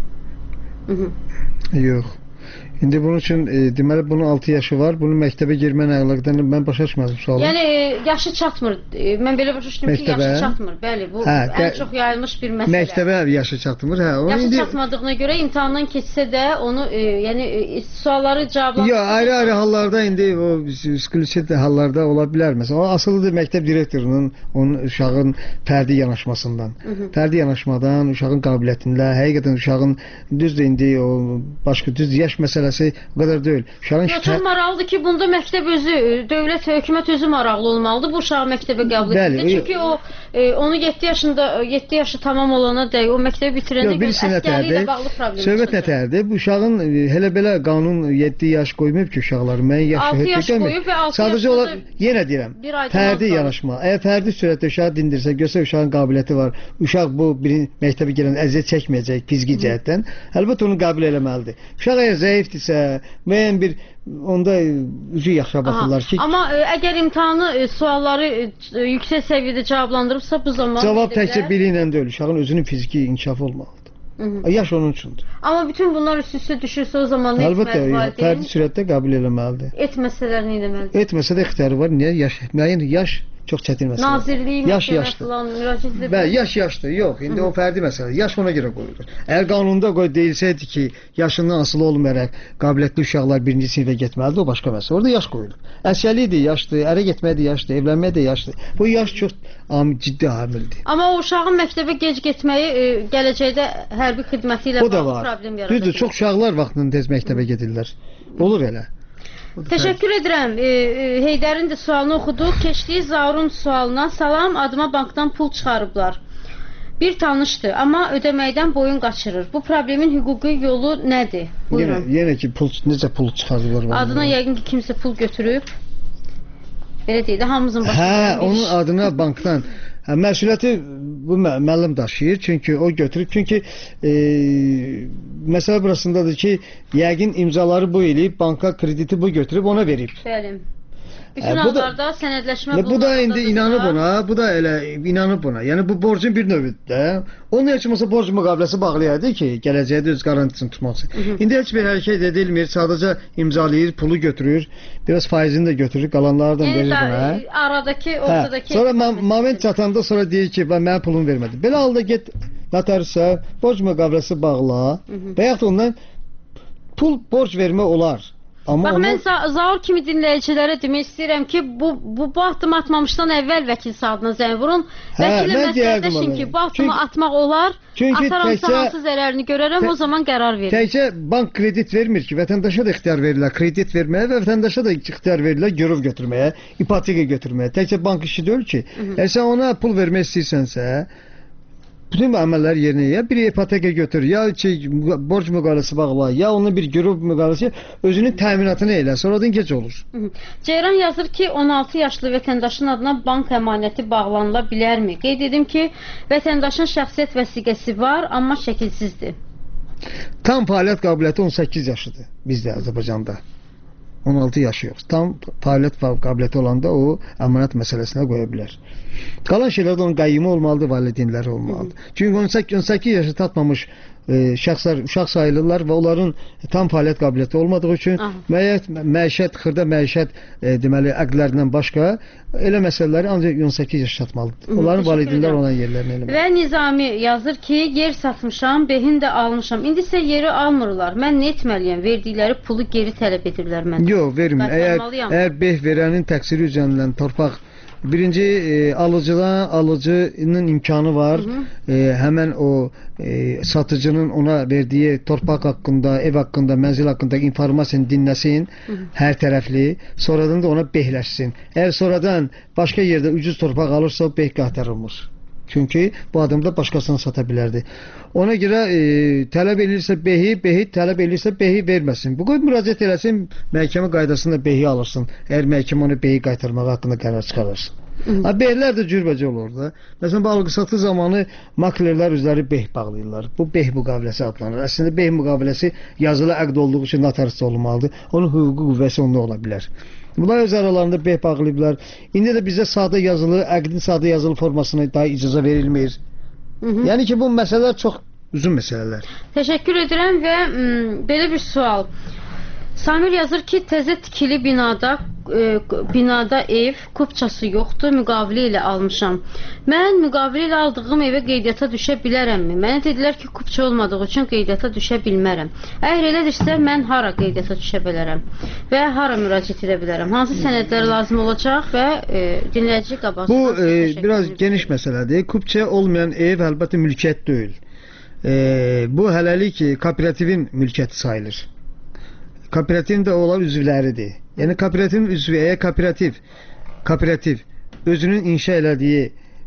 Hı -hı. Yox. İndi bunun üçün e, deməli bunun altı yaşı var. Bunun məktəbə girmə əlaqədən mən başa düşmədim sualı. Yəni e, yaşı çatmır. E, mən belə başa düşdüm ki, yaşı çatmır. Bəli, bu hə, ən çox yayılmış bir məsələ. Məktəbə yaşı çatmır. Hə, onu yaşı indi çatmadığına görə imtahandan keçsə də onu e, yəni e, sualları cavablandırır. Yox, ayrı-ayrı hallarda indi o sklisit hallarda ola bilər. Məsələn, o asılıdır məktəb direktorunun onun uşağın fərdi yanaşmasından. Hı -hı. Fərdi yanaşmadan, uşağın qabiliyyətində, həqiqətən uşağın düzdür indi o başqa düz yaş məsələsi o qədər deyil. Uşağın Yo, çox maraqlıdır ki, bunda məktəb özü, dövlət və hökumət özü maraqlı olmalıdır bu uşağı məktəbə qəbul etməkdə. Çünki o e, onu yeddi yaşında, yeddi yaşı tamam olana dək, o məktəbi bitirəndə əsgərliyi ilə bağlı problem. Söhbət nətərdir? Bu uşağın hələ belə qanun yeddi yaş qoymayıb ki, uşaqları mən yaş altı yaş qoyub və altı sadəcə olaraq yenə deyirəm, fərdi yanaşma. Əgər fərdi sürətdə uşağı dindirsə, görsə uşağın qabiliyyəti var. Uşaq bu bir məktəbə gələn əziyyət çəkməyəcək fiziki cəhətdən. Əlbəttə onu qəbul eləməlidir. Uşaq əgər zəifdirsə, müəyyən bir onda üzü yaxşı baxırlar ki. Amma ə, əgər imtahanı, ə, sualları ə, yüksək səviyyədə cavablandırıbsa bu zaman cavab təkcə biri ilə deyil, uşağın özünün fiziki inkişafı olmalıdır. Hı -hı. Yaş onun üçündür. Amma bütün bunlar üst-üstə düşürsə o zaman nə etməlidir? Əlbəttə, fərdi sürətdə qəbul eləməlidir. Etməsələr nə etməlidir? Etməsə də ixtiyarı var. Niyə? Yaş, müəyyən yaş çox çətin məsələ. Nazirliyi yaş yaşdır. Bəli, yaş yaşdır. Yox, indi Hı -hı. o fərdi məsələ. Yaş ona görə qoyulur. Əgər qanunda qoy deyilsəydi ki, yaşından asılı olmayaraq qabiliyyətli uşaqlar birinci sinifə getməlidir, o başqa məsələ. Orada yaş qoyulur. Əsgərlik də yaşdır, ərə getmək də yaşdır, evlənmək də yaşdır. Bu yaş çox ciddi amildir. Amma o uşağın məktəbə gec getməyi e, gələcəkdə hərbi xidməti ilə bağlı problem yaradır. Düzdür, çox uşaqlar vaxtında tez məktəbə gedirlər. Olur elə. Təşəkkür edirəm. E, e, Heydərin də sualını oxuduq. Keçdiyi Zaurun sualına. Salam, adıma bankdan pul çıxarıblar. Bir tanışdır, amma ödəməkdən boyun qaçırır. Bu problemin hüquqi yolu nədir? Yenə, Buyurun. yenə ki pul necə pul çıxardılar. Adına yəqin ki kimsə pul götürüb. Belə deyil də hamımızın başına. Hə, bir onun iş. adına bankdan hə, məsuliyyəti bu mə- müəllim daşıyır. Çünki o götürüb. Çünki e, məsələ burasındadır ki, yəqin imzaları bu eləyib, banka krediti bu götürüb ona verib. Bəli. Bütün Hə, bu da- hallarda sənədləşmə Ya bu da indi bunlardadır inanıb da. ona, bu da elə inanıb ona. Yəni bu borcun bir növüdür də. Onun heç olmasa borc müqaviləsi bağlayırdı ki, gələcəkdə öz qarantisini tutmaq üçün. İndi heç bir hərəkət edilmir, sadəcə imzalayır, pulu götürür, biraz faizini də götürür, qalanlardan Yəni verir da, buna. aradakı, Hə, ortadakı... sonra ma- moment çatanda sonra deyir ki, mən mənə pulumu vermədi. Belə halda get notariusa, borc müqaviləsi bağla və yaxud da ondan pul borc vermə olar. Amma Bax, onu mən Za- Zaur kimi dinləyicilərə demək istəyirəm ki, bu, bu, bu addım atmamışdan əvvəl vəkil saatına zəng vurun. Hə, Vəkillə mən deyərdim məsləhətləşin ona. ki, bu addımı Çünki- atmaq olar. çünki Ataramsa təkcə- hansı zərərini görərəm, o zaman qərar verin. Təkcə bank kredit vermir ki, vətəndaşa da ixtiyar verirlər kredit verməyə və vətəndaşa da ixtiyar verirlər girov götürməyə, ipoteka götürməyə. Təkcə bank işi deyil ki. Əgər sən ona pul vermək istəyirsənsə, bütün əməlləri yerinə ya bir ipoteka götür, ya ki borc müqaviləsi bağla, ya onun bir girov müqaviləsi özünün təminatını elə, sonradan gec olur. Hı -hı. Ceyran yazır ki, on altı yaşlı vətəndaşın adına bank əmanəti bağlanıla bilərmi? Qeyd edim ki, vətəndaşın şəxsiyyət vəsiqəsi var, amma şəkilsizdir. Tam fəaliyyət qabiliyyəti on səkkiz yaşıdır bizdə Azərbaycanda. on altı yaşı yox. Tam fəaliyyət qabiliyyəti olanda o əmanət məsələsinə qoya bilər. Qalan şeylərdə onun qayyımı olmalıdır, valideynləri olmalıdır. Çünki on səkkiz, on səkkiz yaşı tatmamış e, şəxslər uşaq sayılırlar və onların tam fəaliyyət qabiliyyəti olmadığı üçün Aha. məiyyət, məişət, xırda məişət e, deməli əqdlərindən başqa elə məsələləri ancaq on səkkiz yaş çatmalıdır. Onların Təşəkkür valideynlər edirəm. olan yerlərini eləməlidir. Və Nizami yazır ki, yer satmışam, behin də almışam. İndi isə yeri almırlar. Mən nə etməliyəm? Verdikləri pulu geri tələb edirlər məndən. Yox, vermir. Əgər Qaytarmalıyam. əgər beh verənin təqsiri üzərindən torpaq birinci e, alıcıdan alıcının imkanı var. Hı -hı. E, həmən o e, satıcının ona verdiyi torpaq haqqında, ev haqqında, mənzil haqqında informasiyanı dinləsin, Hı -hı. hər tərəfli. Sonradan da ona behləşsin. Əgər sonradan başqa yerdə ucuz torpaq alırsa, o beh qaytarılmır. Çünki bu adam da başqasına sata bilərdi. Ona görə e, tələb edirsə behi, behi tələb edirsə behi verməsin. Bu qoy müraciət eləsin, məhkəmə qaydasında behi alırsın. Əgər məhkəmə onu behi qaytarmaq haqqında qərar çıxarırsın. Ha, behlər də cürbəcə olur da. Məsələn, bu alqı-satqı zamanı maklerlər özləri beh bağlayırlar. Bu beh müqaviləsi adlanır. Əslində beh müqaviləsi yazılı əqd olduğu üçün notariusda olmalıdır. Onun hüquqi qüvvəsi onda ola bilər. Bunlar öz aralarında beh bağlayıblar. İndi də bizə sadə yazılı, əqdin sadə yazılı formasına daha icazə verilmir. Hı -hı. Yəni ki, bu məsələlər çox uzun məsələlər. Təşəkkür edirəm və m, belə bir sual. Samir yazır ki, təzə tikili binada e, binada ev, kupçası yoxdur, müqavili ilə almışam. Mən müqavili ilə aldığım evə qeydiyyata düşə bilərəmmi? Mənə dedilər ki, kupça olmadığı üçün qeydiyyata düşə bilmərəm. Əgər elədirsə, mən hara qeydiyyata düşə bilərəm və hara müraciət edə bilərəm? Hansı sənədlər lazım olacaq və e, dinləyici qabaqsın. Bu e, biraz geniş məsələdir. Kupça olmayan ev əlbəttə mülkiyyət deyil. E, bu hələlik kooperativin mülkiyyəti sayılır. Kooperativin də olan üzvləridir. Yəni kooperativin üzvü, əgər kooperativ, kooperativ özünün inşa elədiyi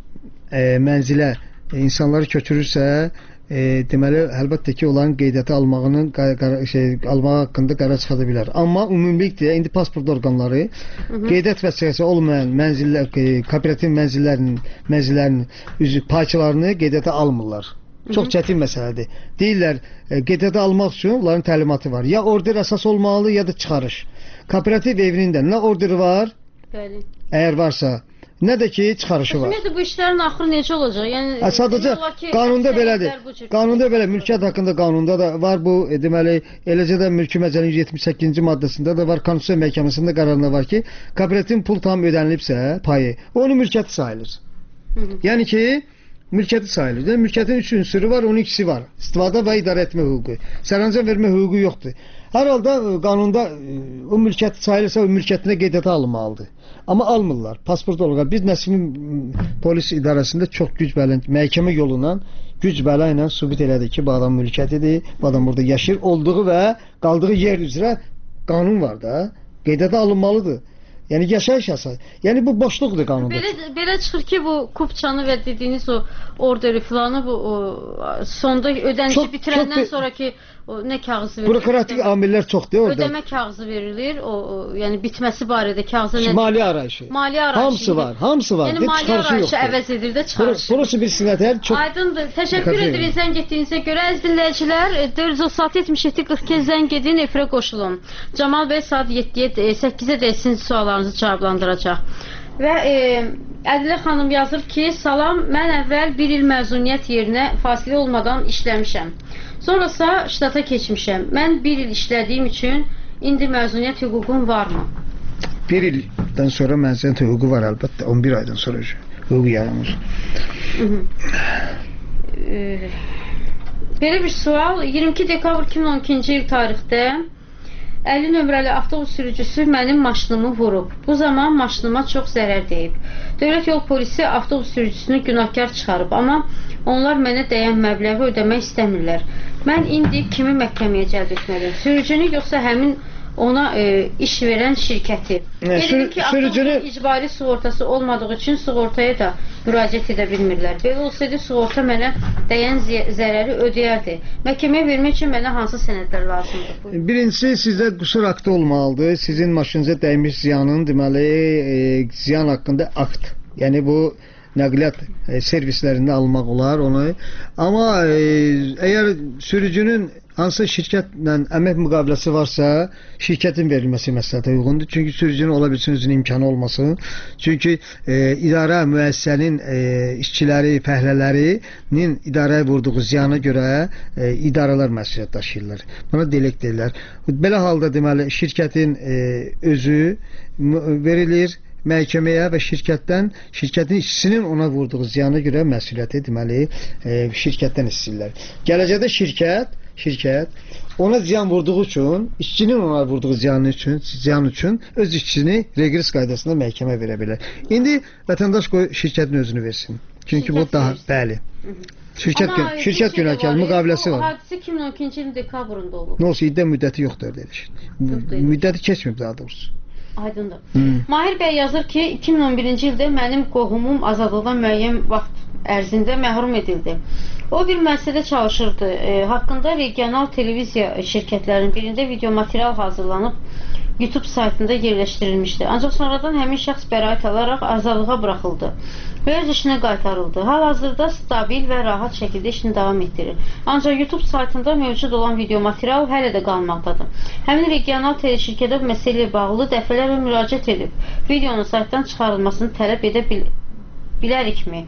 e, mənzilə e, insanları köçürürsə, e, deməli əlbəttə ki, onların qeydiyyata almağının şey almağı haqqında qərar çıxarda bilər. Amma ümumilikdə indi pasport orqanları qeydiyyat vəsiqəsi olmayan mənzillər, e, kooperativ mənzillərinin mənzillərinin üzv parçalarını qeydiyyata almırlar. Çox çətin məsələdir. Deyirlər, e, qeydiyyata almaq üçün onların təlimatı var. Ya order əsas olmalı, ya da çıxarış. Kooperativ evinin də nə orderi var, Bəli. əgər varsa, nə də ki, çıxarışı var. Ümumiyyətlə bu işlərin axırı necə olacaq? Yəni Hə, sadəcə demək olar ki, qanunda belədir. bu cür- Qanunda belə, mülkiyyət haqqında qanunda da var bu, e, deməli, eləcə də mülki məcəllənin yetmiş səkkizinci maddəsində də var, Konstitusiya Məhkəməsində qərarında var ki, kooperativin pul tam ödənilibsə, payı, onun mülkiyyəti sayılır. Hı -hı. Yəni ki, mülkiyyəti sayılır. Yəni, mülkiyyətin üç ünsürü var, onun ikisi var. İstifadə və idarə etmə hüququ. Sərəncam vermə hüququ yoxdur. Hər halda e, qanunda e, o mülkiyyət sayılırsa, o mülkiyyətinə qeydiyyata alınmalıdır. Amma almırlar. Pasport olarak biz Nəsimi polis idarəsində çox güc bələ, məhkəmə yolundan güc bələ ilə sübut elədi ki, bu adam mülkiyyətidir, bu adam burada yaşayır olduğu və qaldığı yer üzrə qanun var da, qeydiyyata alınmalıdır. Yəni yaşayış yasa. Yəni bu boşluqdur qanunda. Belə belə çıxır ki, bu kupçanı və dediyiniz o orderi filanı bu o, sonda ödənişi Çox- bitirəndən çox- sonraki o nə kağızı verilir? Bürokratik amillər çoxdur orada. Ödəmə kağızı verilir. O, o yəni bitməsi barədə kağıza nə? Maliyyə arayışı. Maliyyə arayışı. Hamısı var, hamısı var. Yəni Heç maliyyə çıxarışı arayışı yoxdur. əvəz edir də çıxarışı. Burası bir sinətər çox. Aydındır. Təşəkkür Diqqət edirik zəng etdiyinizə görə. Əziz dinləyicilər, dörd yüz otuz altı yetmiş yeddi qırx iki zəng edin, efirə qoşulun. Camal bəy saat yeddiyə səkkizə də sizin suallarınızı cavablandıracaq. Və e, Ədilə xanım yazır ki, salam, mən əvvəl bir il məzuniyyət yerinə fasilə olmadan işləmişəm. Sonrasa ştata keçmişəm. Mən bir il işlədiyim üçün indi məzuniyyət hüququm varmı? Bir ildən sonra məzuniyyət hüququ var əlbəttə. on bir aydan sonra hüquq yaranır. E, belə bir sual. iyirmi iki dekabr iki min on ikinci il tarixdə əlli nömrəli avtobus sürücüsü mənim maşınımı vurub. Bu zaman maşınıma çox zərər deyib. Dövlət yol polisi avtobus sürücüsünü günahkar çıxarıb, amma onlar mənə dəyən məbləği ödəmək istəmirlər. Mən indi kimi məhkəməyə cəlb etməliyim? Sürücünü yoxsa həmin ona e, iş verən şirkəti? Nə, Qeyd sür- edim ki, sürücünü- avtobusun icbari sığortası olmadığı üçün sığortaya da müraciət edə bilmirlər. Belə olsaydı sığorta mənə dəyən zi- zərəri ödəyərdi. Məhkəməyə vermək üçün mənə hansı sənədlər lazımdır? Buyurun. Birincisi sizdə qüsur aktı olmalıdır. Sizin maşınıza dəymiş ziyanın deməli e, ziyan haqqında akt. Yəni bu nəqliyyat e, servislərində almaq olar onu. Amma e, əgər sürücünün hansı şirkətlə əmək müqaviləsi varsa, şirkətin verilməsi məsləhətə uyğundur. Çünki sürücünün ola bilsin özünün imkanı olmasın. Çünki e, idarə müəssisənin e, işçiləri, fəhlələrinin idarəyə vurduğu ziyana görə e, idarələr məsuliyyət daşıyırlar. Buna delek deyirlər. Belə halda deməli şirkətin e, özü verilir məhkəməyə və şirkətdən, şirkətin işçisinin ona vurduğu ziyana görə məsuliyyəti deməli e, şirkətdən istəyirlər. Gələcəkdə şirkət şirkət ona ziyan vurduğu üçün, işçinin ona vurduğu ziyan üçün, ziyan üçün öz işçisini reqres qaydasında məhkəmə verə bilər. İndi vətəndaş qoy şirkətin özünü versin. Çünki Şirkət bu daha verir. bəli. Şirkət Amma gün, şirkət bir şey də günahkar var, müqaviləsi bu var. Hadisə iki min on ikinci ilin dekabrında olub. Nə olsa iddə müddəti yoxdur dedik. Yoxdur. Müddəti keçməyib daha doğrusu. Aydındır. Hmm. Mahir bəy yazır ki, iki min on birinci ildə mənim qohumum azadlıqdan müəyyən vaxt ərzində məhrum edildi. O bir müəssisədə çalışırdı. E, haqqında regional televiziya şirkətlərinin birində video material hazırlanıb YouTube saytında yerləşdirilmişdi. Ancaq sonradan həmin şəxs bəraət alaraq azadlığa buraxıldı və öz işinə qaytarıldı. Hal-hazırda stabil və rahat şəkildə işini davam etdirir. Ancaq YouTube saytında mövcud olan video material hələ də qalmaqdadır. Həmin regional teleşirkətə bu məsələ ilə bağlı dəfələrlə müraciət edib. Videonun saytdan çıxarılmasını tələb edə bil bilərikmi?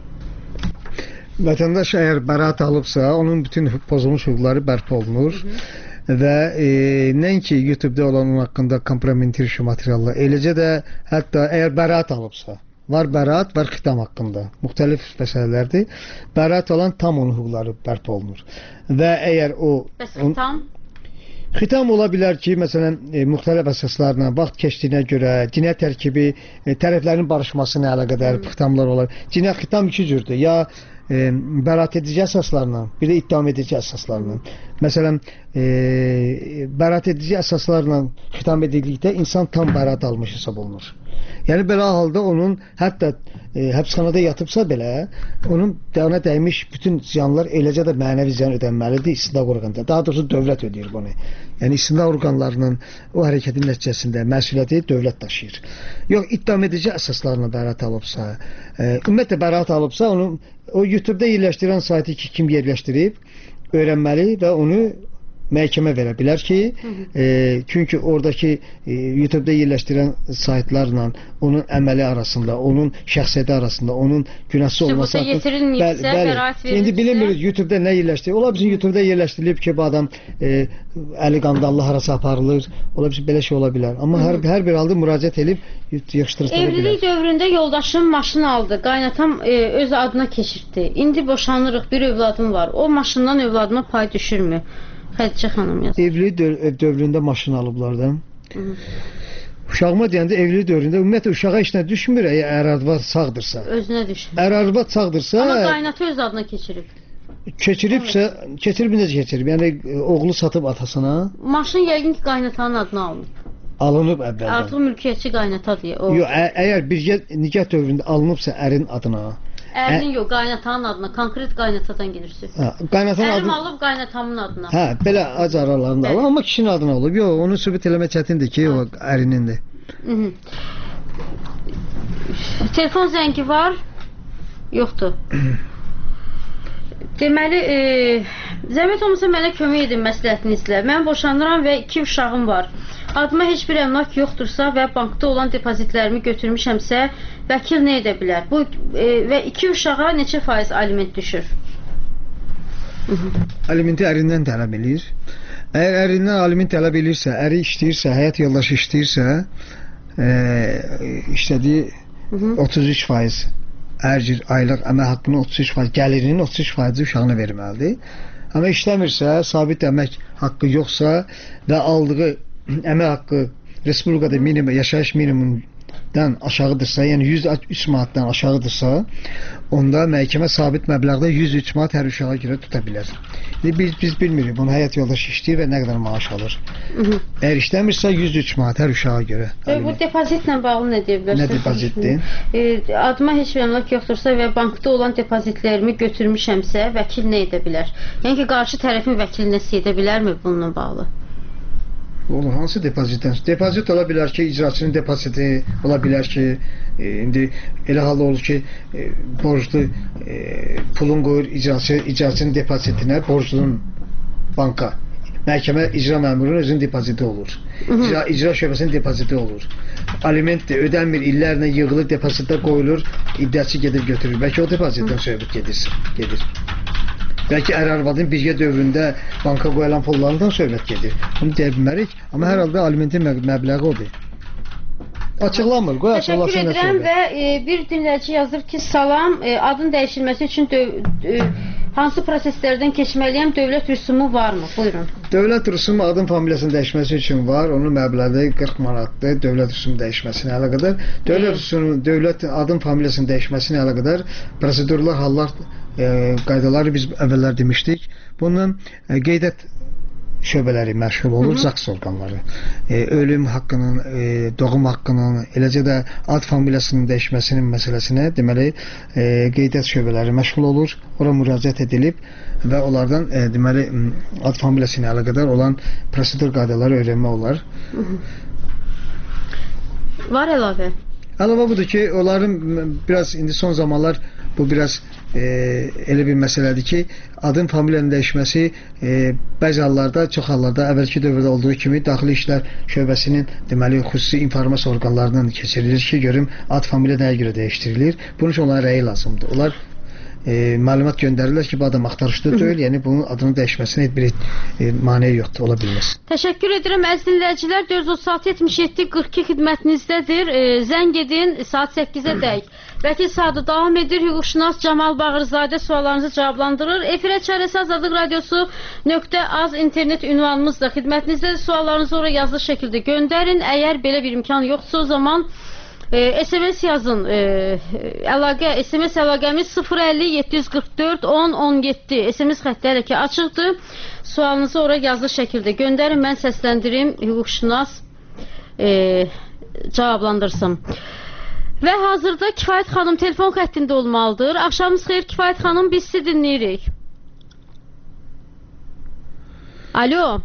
Vətəndaş əgər bəraət alıbsa, onun bütün pozulmuş hüquqları bərpa olunur. Hı -hı. Və e, nəinki YouTube-da olan onun haqqında kompromitirici materiallar, eləcə də hətta əgər bəraət alıbsa, var bəraət, var xitam haqqında. Müxtəlif məsələlərdir. Bəraət alan tam onun hüquqları bərpa olunur. Və əgər o... Bəs xitam? Xitam ola bilər ki, məsələn, e, müxtəlif əsaslarla, vaxt keçdiyinə görə, cinayət tərkibi, e, tərəflərin barışmasına əlaqədar xitamlar olar. Cinayət xitam iki cürdür. Ya e, bəraət edici əsaslarla, bir də ittiham edici əsaslarla. Məsələn, e, bəraət edici əsaslarla xitam edildikdə insan tam bəraət almış hesab olunur. Yəni belə halda onun hətta e, həbsxanada yatıbsa belə, onun ona dəymiş bütün ziyanlar eləcə də mənəvi ziyan ödənməlidir istintaq orqanında. Daha doğrusu dövlət ödəyir bunu. Yəni istintaq orqanlarının o hərəkətin nəticəsində məsuliyyəti dövlət daşıyır. Yox, ittiham edici əsaslarla bəraət alıbsa, e, ümumiyyətlə bəraət alıbsa, onun o YouTube-da yerləşdirən saytı ki, kim yerləşdirib, öyrənməli və onu məhkəmə verə bilər ki, e, çünki oradakı e, YouTube-da yerləşdirən saytlarla onun əməli arasında, onun şəxsiyyəti arasında, onun günahsız olması Sübuta yetirilməyibsə, bəraət verilirsə. İndi bilinmirik YouTube-da nə yerləşdirir. Ola bilsin YouTube-da yerləşdirilib ki, bu adam e, əli qandallı harasa aparılır. Ola bilsin belə şey ola bilər. Amma hər, hər bir halda müraciət edib yığışdırılır. Evlilik dövründə yoldaşım maşın aldı. Qaynatam e, öz adına keçirtdi. İndi boşanırıq, bir övladım var. O maşından övladıma pay düşürmü? Xədicə xanım yazır. Evlilik dövründə maşın alıblardan. Uşağıma deyəndə evlilik dövründə ümumiyyətlə uşağa işlə düşmür, əgər ər-arvad sağdırsa. Özünə düşmür. Ər-arvad sağdırsa... Amma qaynatı öz adına keçirib. Keçiribsə, keçirib necə keçirib? Yəni oğlu satıb atasına. Maşın yəqin ki, qaynatanın adına alınıb. alınıb əvvəldən. Artıq mülkiyyətçi qaynatadır. O Yox, ə- əgər birgə nikah dövründə alınıbsa ərin adına, ərinin yox, qaynatanın adına, konkret qaynatadan gedirsiz. hə, qaynatan Ərim adı, alıb qaynatamın adına. hə, belə ac aralarında Bəli. alır, amma kişinin adına olub. Yox, onu sübut eləmək çətindir ki, o ərinindir. Hı -hı. Telefon zəngi var? Yoxdur. Deməli, e, zəhmət olmasa mənə kömək edin məsləhətinizlə. Mən boşanıram və iki uşağım var. Adıma heç bir əmlak yoxdursa və bankda olan depozitlərimi götürmüşəmsə, vəkil nə edə bilər? Bu e, və iki uşağa neçə faiz aliment düşür? Alimenti ərindən tələb edir. Əgər ərindən aliment tələb edirsə, əri işləyirsə, həyat yoldaşı işləyirsə, e, işlədiyi otuz üç faiz hər cür aylıq əmək haqqının otuz üç faiz, gəlirinin otuz üç faizi uşağına verməlidir. Amma işləmirsə, sabit əmək haqqı yoxsa və aldığı əmək haqqı respublikada minimum yaşayış minimumundan aşağıdırsa, yəni yüz üç manatdan aşağıdırsa, onda məhkəmə sabit məbləğdə yüz üç manat hər uşağa görə tuta bilər. Biz, biz bilmirik, bunu həyat yoldaşı işləyir və nə qədər maaş alır. Əgər işləmirsə, yüz üç manat hər uşağa görə. Və bu depozitlə bağlı nə deyə bilərsiniz? Nə depozitdir? E, adıma heç bir əmlak yoxdursa və bankda olan depozitlərimi götürmüşəmsə, vəkil nə edə bilər? Yəni ki, qarşı tərəfin vəkili nəsə edə bilərmi bununla bağlı? Olur, hansı depozitdən? Depozit ola bilər ki, icraçının depoziti, ola bilər ki, e, indi elə halda olur ki, e, borclu e, pulun qoyur icraçı, icraçının depozitinə, borclunun banka. Məhkəmə icra məmurunun özünün depoziti olur. İcra, icra şöbəsinin depoziti olur. Aliment də ödənmir, illərlə yığılır, depozitdə qoyulur, iddiaçı gedib götürür. Bəlkə o depozitdən söhbət gedir. gedir. Bəlkə ər-arvadın birgə dövründə banka qoyulan pullarından söhbət gedir. Bunu deyə bilmərik, amma hər halda alimentin məbləği odur. Açıqlanmır, qoy açıqlasın. Təşəkkür edirəm və e, bir dinləyici yazır ki, salam, e, adın dəyişilməsi üçün döv, e, hansı proseslərdən keçməliyəm, dövlət rüsumu varmı? Buyurun. Dövlət rüsumu adın familiyasının dəyişməsi üçün var, onun məbləği qırx manatdır, dövlət rüsumu dəyişməsinə əlaqədar. Dövlət rüsumu, dövlət adın familiyasının dəyişməsinə əlaqədar prosedurlar, hallar, e, qaydaları biz əvvəllər demişdik. Bunun e, qeydiyyat şöbələri məşğul olur, zaks orqanları. E, ölüm haqqının, e, doğum haqqının, eləcə də ad familiyasının dəyişməsinin məsələsinə deməli e, qeydiyyat şöbələri məşğul olur. Ora müraciət edilib və onlardan e, deməli ad familiyası ilə əlaqədar olan prosedur qaydaları öyrənmək olar. Var əlavə? Əlavə budur ki, onların biraz indi son zamanlar bu biraz e, elə bir məsələdir ki, adın familiyanın dəyişməsi e, bəzi hallarda, çox hallarda əvvəlki dövrdə olduğu kimi Daxili İşlər Şöbəsinin deməli xüsusi informasiya orqanlarından keçirilir ki, görüm ad familiya nəyə görə dəyişdirilir. Bunun üçün onlara rəyi lazımdır. Onlar e, məlumat göndərirlər ki, bu adam axtarışda deyil, yəni bunun adının dəyişməsinə heç bir e, maneə yoxdur, ola bilməz. Təşəkkür edirəm əziz dinləyicilər. dörd yüz otuz altı yetmiş yeddi qırx iki xidmətinizdədir. E, zəng edin saat səkkizə dək. Vəkil Sadı davam edir. Hüquqşünas Camal Bağırzadə suallarınızı cavablandırır. Efirə çarəsi Azadlıq Radiosu nöqtə az internet ünvanımız da xidmətinizdə. Suallarınızı oraya yazılı şəkildə göndərin. Əgər belə bir imkan yoxsa o zaman e, S M S yazın. E, əlaqə S M S əlaqəmiz sıfır əlli yeddi yüz qırx dörd on on yeddi. S M S xətti hələ ki açıqdır. Sualınızı oraya yazılı şəkildə göndərin. Mən səsləndirim. Hüquqşünas e, cavablandırsın. Və hazırda Kifayət xanım telefon xəttində olmalıdır. Axşamınız xeyir Kifayət xanım, biz sizi dinləyirik. Alo.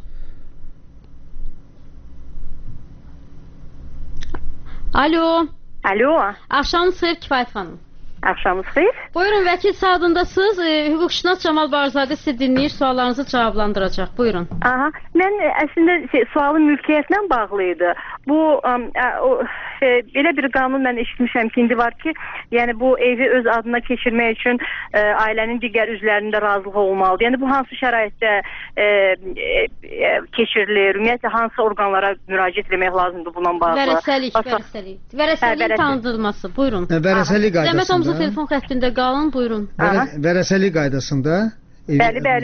Alo. Alo. Axşamınız xeyir Kifayət xanım. Axşamınız xeyir. Buyurun, vəkil Sadındasınız. E, Hüquqşünas Camal Bağırzadə sizi dinləyir, suallarınızı cavablandıracaq. Buyurun. Aha, mən ə, əslində şey, sualın mülkiyyətlə bağlı idi. Bu ə, ə, o, şey, belə bir qanun mən eşitmişəm ki, indi var ki, yəni bu evi öz adına keçirmək üçün ə, ailənin digər üzvlərinin də razılığı olmalıdır. Yəni bu hansı şəraitdə ə, ə, keçirilir? Ümumiyyətlə hansı orqanlara müraciət etmək lazımdır bununla bağlı? Vərəsəlik, vərəsəlik. Vərəsəliyin tanıdılması. Buyurun. Vərəsəlik qaydasında. Zəhmət olmasa telefon xəttində qalın, buyurun. Vərə, vərəsəlik qaydasında evi, Bəli, bəli.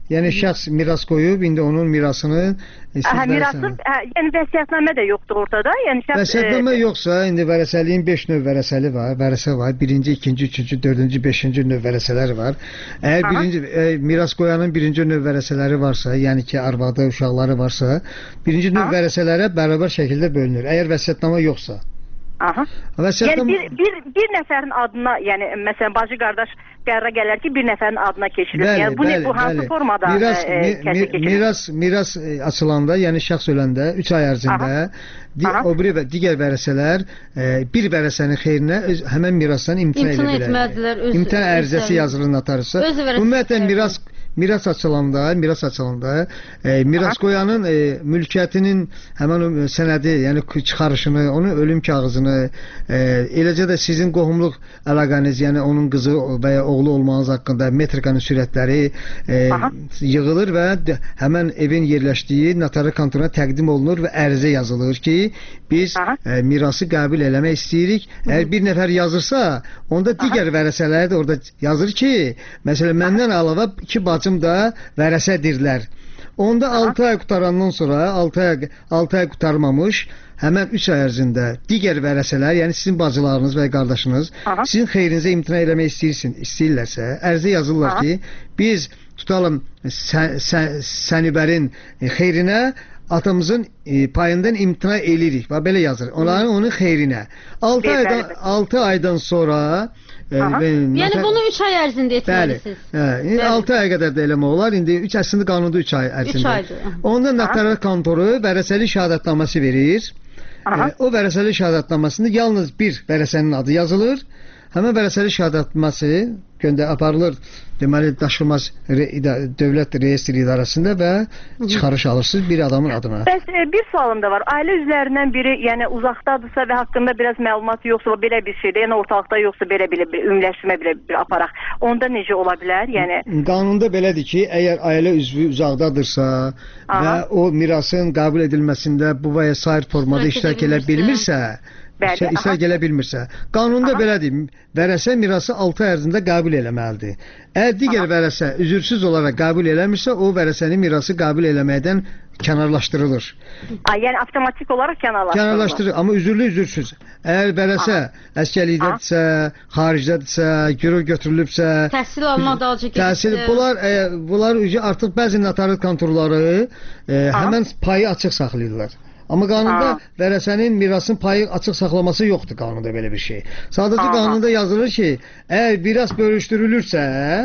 Yəni şəxs miras qoyub, indi onun mirasını e, siz Hə, mirası, vərəsəniz. hə, yəni vəsiyyətnamə də yoxdur ortada. Yəni şəxs Vəsiyyətnamə e, yoxsa, indi vərəsəliyin beş növ vərəsəli var, vərəsə var. Birinci, ikinci, üçüncü, dördüncü, beşinci növ vərəsələri var. Əgər Aha. birinci e, miras qoyanın birinci növ vərəsələri varsa, yəni ki, arvadı, uşaqları varsa, birinci növ Aha. vərəsələrə bərabər şəkildə bölünür. Əgər vəsiyyətnamə yoxsa. Aha. Yəni Vəsiyyətnamə bir, bir, bir nəfərin adına, yəni məsələn bacı qardaş qərara gələr ki, bir nəfərin adına keçirir. Bəli, Yəni bu, bəli, ne, bu hansı bəli. formada miras, e, mi, kəsə mi, keçirir? miras, miras e, açılanda, yəni şəxs öləndə üç ay ərzində di, Aha. o biri və digər vərəsələr e, bir vərəsənin xeyrinə öz, həmən mirasdan imtina, İmtina edə bilər. etməlidirlər, öz- İmtina ərizəsi özləri- yazılır notariusa. öz vərəsəsi Ümumiyyətlə xeyrinə. miras miras açılanda, miras açılanda e, miras qoyanın e, mülkiyyətinin həmən o sənədi, yəni çıxarışını, onun ölüm kağızını, e, eləcə də sizin qohumluq əlaqəniz, yəni onun qızı və ya oğlu olmanız haqqında metrikanın sürətləri e, Aha. yığılır və də- həmən evin yerləşdiyi notarial kontoruna təqdim olunur və ərizə yazılır ki, biz Aha. e, mirası qəbul eləmək istəyirik. Əgər bir nəfər yazırsa, onda digər vərəsələri də orada yazır ki, məsələn məndən əlavə iki bacım da vərəsədirlər. Onda altı ay qutarandan sonra altı ay altı ay qutarmamış həmən üç ay ərzində digər vərəsələr, yəni sizin bacılarınız və ya qardaşınız Aha. sizin xeyrinizə imtina eləmək istəyirsin, istəyirlərsə, ərizə yazırlar Aha. ki, biz tutalım sən, sən, Sənibərin e, xeyrinə atamızın e, payından imtina eləyirik. Və belə yazır. Onların onun xeyrinə. altı Bəli, aydan bəli. altı aydan sonra e, Aha. və- Yəni notar- bunu üç ay ərzində Bəli. etməlisiniz. Hə, indi Bəli. altı aya qədər də eləmək olar. İndi üç əslində qanunda üç ay üç ərzində. aydır. Onda notarial kontoru vərəsəli şəhadətnaməsi verir. Aha. E, o vərəsəli şəhadətnaməsində yalnız bir vərəsənin adı yazılır. Həmin vərəsəli şəhadətnaməsi göndə aparılır, deməli daşınmaz re, ida, dövlət reyestri idarəsində və çıxarış alırsınız bir adamın adına. Bəs e, bir sualım da var. Ailə üzvlərindən biri, yəni uzaqdadırsa və haqqında biraz məlumat yoxsa, belə bir şeydə, yəni ortalıqda yoxsa belə belə bir ümumiləşdirmə belə bir aparaq. Onda necə ola bilər? Yəni Qanunda belədir ki, əgər ailə üzvü uzaqdadırsa Aha. və o mirasın qəbul edilməsində bu və ya sair formada İştirak iştirak edə edə bilmirsə, Bəli, iştirak- iştirak aha. edə bilmirsə, qanunda Aha. belədir. Vərəsə mirası altı ay ərzində qəbul eləməlidir. Əgər digər vərəsə üzürsüz olaraq qəbul eləmirsə, o vərəsənin mirası qəbul eləməkdən kənarlaşdırılır. a, yəni avtomatik olaraq kənarlaşdırılır. Kənarlaşdırır, amma üzürlü üzürsüz. Əgər vərəsə əskərlikdədirsə, xaricdədirsə, girov götürülübsə, Təhsil alma dalcı təhsil bunlar e, bunlar ücə artıq bəzi notarial kontorları e, həmən payı açıq saxlayırlar. Amma qanunda Aha. vərəsənin mirasın payı açıq saxlaması yoxdur qanunda belə bir şey. Sadəcə Aha. qanunda yazılır ki, əgər miras bölüşdürülürsə,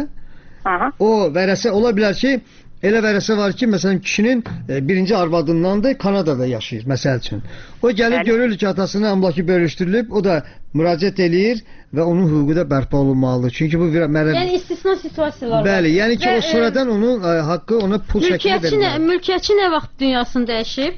Aha. o vərəsə ola bilər ki, elə vərəsə var ki, məsələn kişinin e, birinci arvadındandır, Kanadada yaşayır, məsəl üçün. O gəlib Bəli. görür ki, atasının əmlakı bölüşdürülüb, o da müraciət eləyir və onun hüququ da bərpa olunmalıdır. Çünki bu bir mərə... Yəni istisna situasiyalar var. Bəli, yəni ki, Və, o sonradan onun ə, haqqı ona pul şəklində Mülkiyyətçi nə, verilir. mülkiyyətçi nə vaxt dünyasını dəyişib?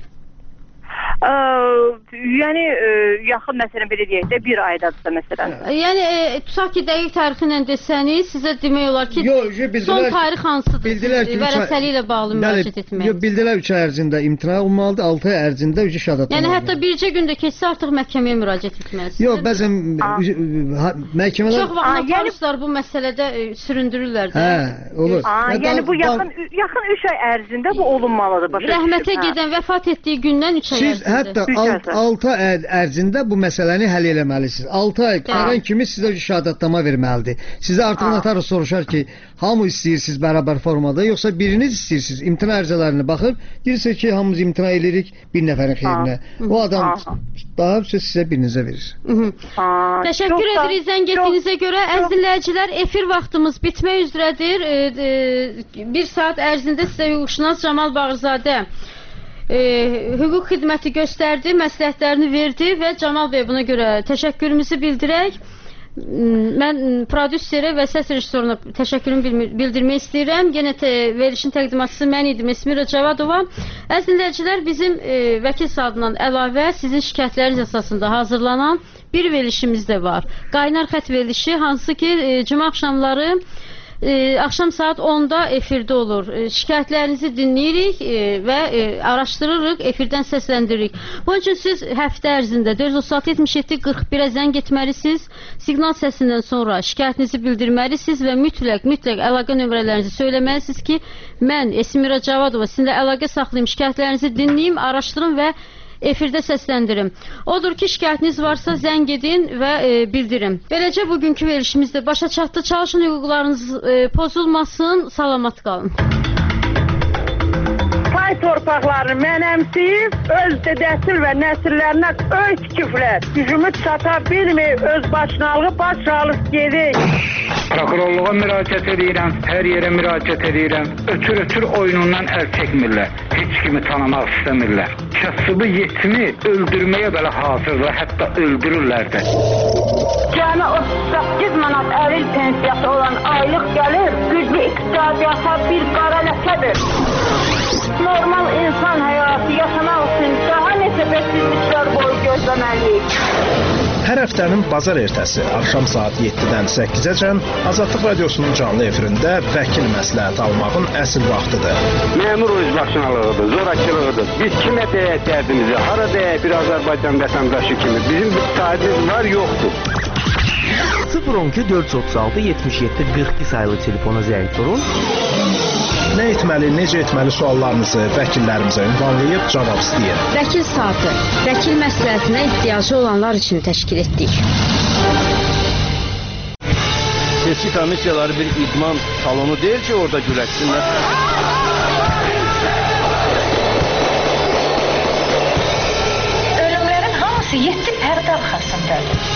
Ə, yəni ə, yaxın məsələn belə deyək də bir aydadırsa məsələn. Yəni e, tutaq ki, dəqiq tarixi ilə desəniz, sizə demək olar ki, Yox, yo, bildilər son ki- tarix hansıdır? bildilər siz ki, üç ay- vərəsəli ilə bağlı müraciət etmək. Yox, bildilər üç ay ərzində imtina olmalıdır, altı ay ərzində ücə şəhadət Yəni olmalıdır. hətta bircə gündə keçsə artıq məhkəməyə müraciət etməlisiniz. Yox, bəzən Aa. ücə- ha, məhkəmələr Çox vaxt Aa, yəni- notariuslar bu məsələdə e, süründürürlər də. hə, olur. A, Və yəni dan- bu dan- yaxın yaxın üç ay ərzində bu olunmalıdır. Başa Rəhmətə düşdüm, hə. gedən vəfat etdiyi gündən üç ay Siz ərzində. hətta Üç alt- ay. altı ay ərzində bu məsələni həll eləməlisiniz. altı ay qutaran kimi sizə şəhadətnamə verməlidir. Sizə artıq Aa. notarius soruşar ki, hamı istəyirsiniz bərabər formada, yoxsa biriniz istəyirsiniz? İmtina ərizələrinə baxır, deyirsiniz ki, hamımız imtina edirik bir nəfərin xeyrinə. O adam Aha. daha söz sizə birinizə verir. Mhm. Aa, Təşəkkür çox da- edirik zəng çox- etdiyinizə görə. Əziz dinləyicilər, efir vaxtımız bitmək üzrədir. E, e, bir saat ərzində sizə hüquqşünas Camal Bağırzadə e, hüquq xidməti göstərdi, məsləhətlərini verdi və Camal bəy buna görə təşəkkürümüzü bildirək. Mən prodüserə və səs rejissoruna təşəkkürümü bilmir- bildirmək istəyirəm. Yenə te, verilişin təqdimatçısı mən idim, Esmira Cavadova. Əziz dinləyicilər, bizim e, vəkil saatından əlavə sizin şikayətləriniz əsasında hazırlanan bir verilişimiz də var. Qaynar xət verilişi, hansı ki e, cümə axşamları e, axşam saat onda efirdə olur. E, şikayətlərinizi dinləyirik e, və e, araşdırırıq, efirdən səsləndiririk. Bunun üçün siz həftə ərzində dörd yüz otuz altı yetmiş yeddi qırx birə zəng etməlisiniz. Siqnal səsindən sonra şikayətinizi bildirməlisiniz və mütləq, mütləq əlaqə nömrələrinizi söyləməlisiniz ki, mən Esmira Cavadova sizinlə əlaqə saxlayım, şikayətlərinizi dinləyim, araşdırın və efirdə səsləndirim. Odur ki, şikayətiniz varsa zəng edin və e, bildirin. Beləcə bugünkü verilişimizdə başa çatdı. Çalışın hüquqlarınız e, pozulmasın, salamat qalın. Pay torpaqlarını mənəmsiyib, öz dədəsil və nəsillərinə öy tikiblər. Gücümü çata bilməyib, öz başınalığı baş alıb gedik. Prokurorluğa müraciət edirəm, hər yerə müraciət edirəm. Ötür-ötür oyunundan əl çəkmirlər. Heç kimi tanımaq istəmirlər. Kasıbı yetimi öldürməyə belə hazırlar, hətta öldürürlər də. Cəmi otuz səkkiz manat əril pensiyası olan aylıq gəlir, güclü iqtisadiyyata bir qara ləkədir. Normal insan həyatı yaşamaq üçün daha neçə bəksizliklər boyu gözləməliyik. Hər həftənin bazar ertəsi axşam saat yeddidən səkkizəcən Azadlıq Radiosunun canlı efirində vəkil məsləhət almağın əsl vaxtıdır. Məmur özbaşınalığıdır, zorakılığıdır. Biz kimə deyək dərdimizi, hara deyək bir Azərbaycan vətəndaşı kimi. Bizim bir sahibimiz var, yoxdur. sıfır on iki dörd yüz otuz altı yetmiş yeddi qırx iki sayılı telefona zəng vurun. Nə etməli, necə etməli suallarınızı vəkillərimizə ünvanlayıb cavab istəyir. Vəkil saatı, vəkil məsləhətinə ehtiyacı olanlar üçün təşkil etdik. Seçki komissiyaları bir idman salonu deyil ki, orada güləşsinlər. Ölümlərin hamısı yeddi pərdə arxasındadır.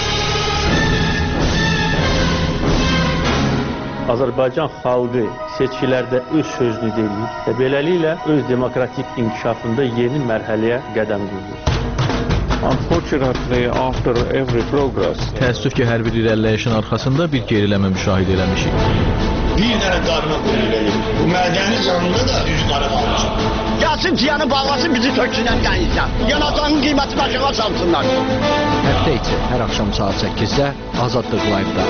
Azərbaycan xalqı seçkilərdə öz sözünü deyir və beləliklə öz demokratik inkişafında yeni mərhələyə qədəm qoyur. Unfortunately, after every progress, təəssüf ki, hər bir irəliləyişin arxasında bir geriləmə müşahidə eləmişik. Bir dənə qarına qoyur edir. Bu mədəni canında da üz qarı qalmışıq. Gəlsin ciyanı bağlasın, bizi töksünən qəyinsən. Yanacağın qiyməti başına çalsınlar. Həftə içi hər axşam saat səkkizdə Azadlıq Live-da.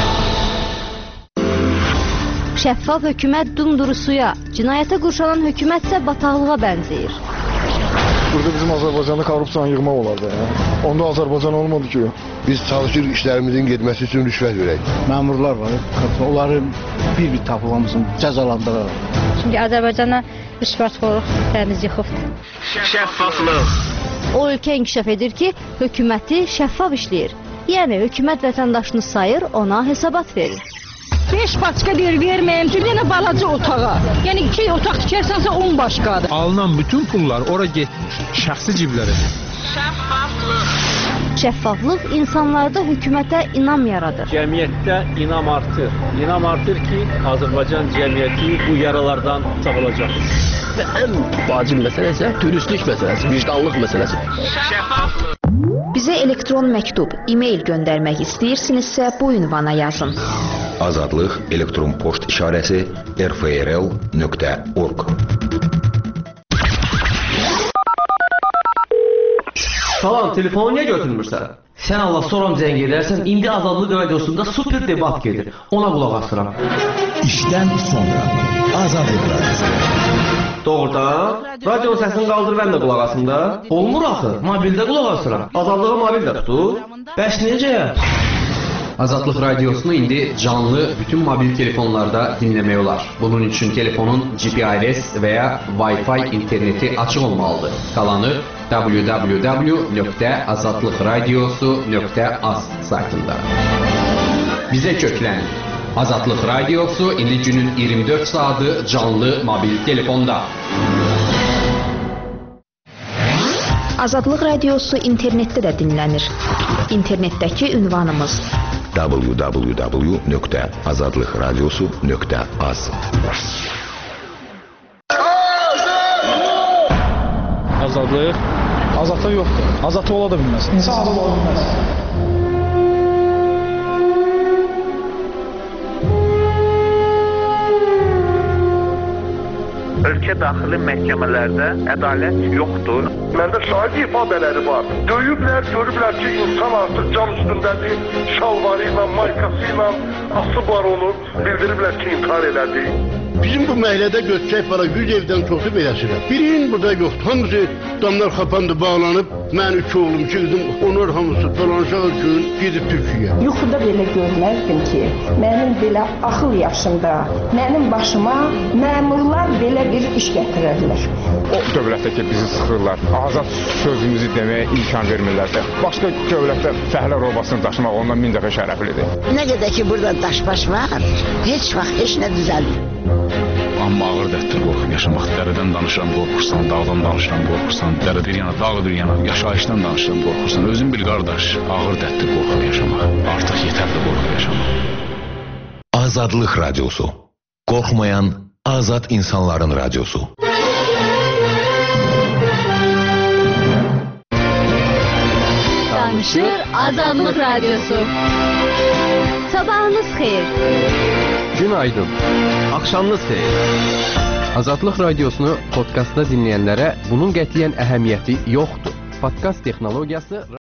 Şəffaf hökumət dumdurusuya, cinayətə qurşanan hökumət isə bataqlığa bənzəyir. Burada bizim Azərbaycanda korrupsiyanı yığmaq olardı. Ya. Onda Azərbaycan olmadı ki. Biz çalışırıq işlərimizin getməsi üçün rüşvət verək. Məmurlar var, onları bir-bir tapılamızın cəzalandıraraq. Çünki Azərbaycana rüşvətxorluq dəniz yıxıbdır. Şəffaflıq. O ölkə inkişaf edir ki, hökuməti şəffaf işləyir. Yəni, hökumət vətəndaşını sayır, ona hesabat verir. beş başqa deyir verməyim, bir dənə balaca otağa. Yəni iki otaq tikərsənsə on başqadır. Alınan bütün pullar ora getmir, şəxsi ciblərə. Şəffaflıq. Şəffaflıq insanlarda hökumətə inam yaradır. Cəmiyyətdə inam artır. İnam artır ki, Azərbaycan cəmiyyəti bu yaralardan sağolacaq. Və ən vacib məsələ isə dürüstlük məsələsi, vicdanlıq məsələsi. Şəffaflıq. Bizə elektron məktub, e-mail göndərmək istəyirsinizsə bu ünvana yazın. Azadlıq elektron poçt işarəsi r f r l nöqtə org. Salam, telefonu niyə götürmürsən? Sən Allah soram zəng edərsən, indi Azadlıq Radiosunda super debat gedir. Ona qulaq asıram. İşdən sonra Azadlıq Radiosu. Doğrudan, radio səsini qaldır, mən də qulaq asım da. Olmur axı, mobildə qulaq asıram. Azadlığı mobildə tutur. Bəs necə? Azadlıq Radiosunu indi canlı bütün mobil telefonlarda dinləmək olar. Bunun üçün telefonun G P R S və ya Wi-Fi interneti açıq olmalıdır. Qalanı w w w nöqtə azadlıq radiosu nöqtə az saytında. Bizə köklən. Azadlıq Radiosu indi günün iyirmi dörd saatı canlı mobil telefonda. Azadlıq Radiosu internetdə də dinlənir. İnternetdəki ünvanımız w w w nöqtə azadlıq radiosu nöqtə az. Azadlıq? Azadlıq yoxdur. Azadlıq ola da bilməz. İnsan azad ola bilməz. ölkə daxili məhkəmələrdə ədalət yoxdur. Məndə şahid ifadələri var. Döyüblər, görüblər ki, insan artıq can üstündədir, şalvarı ilə, maykası ilə asıblar onu, bildiriblər ki, intihar elədi. Bizim bu məhəllədə götürək para yüz evdən çoxu beləsidir. Birinin burada yoxdur. Hamısı damlar xapandı, bağlanıb. Mən üç oğlum, iki qızım, onlar hamısı dolanacaq gün gedib Türkiyəyə. Yuxuda belə görməzdim ki, mənim belə axıl yaşımda, mənim başıma məmurlar belə bir iş gətirərlər. O dövlətdə ki, bizi sıxırlar, azad sözümüzü deməyə imkan vermirlər. Başqa dövlətdə fəhlə robasını daşımaq ondan min dəfə şərəflidir. Nə qədər ki, burada daş-baş var, heç vaxt heç nə düzəlmir. Amma ağır dətdir qorxub yaşamaq. Dərədən danışıram, qorxursan, dağdan danışıram, qorxursan, dərə bir yana, dağ bir yana, yaşayışdan danışıram, qorxursan. Özün bil qardaş, ağır dətdir qorxub yaşamaq. Artıq yetərli qorxub yaşamaq. Azadlıq radiosu. Qorxmayan azad insanların radiosu. Danışır Azadlıq radiosu. Sabahınız xeyir. Günaydın. Axşamınız xeyir. Azadlıq radiosunu podkastda dinləyənlərə bunun qətiyyən əhəmiyyəti yoxdur. Podkast texnologiyası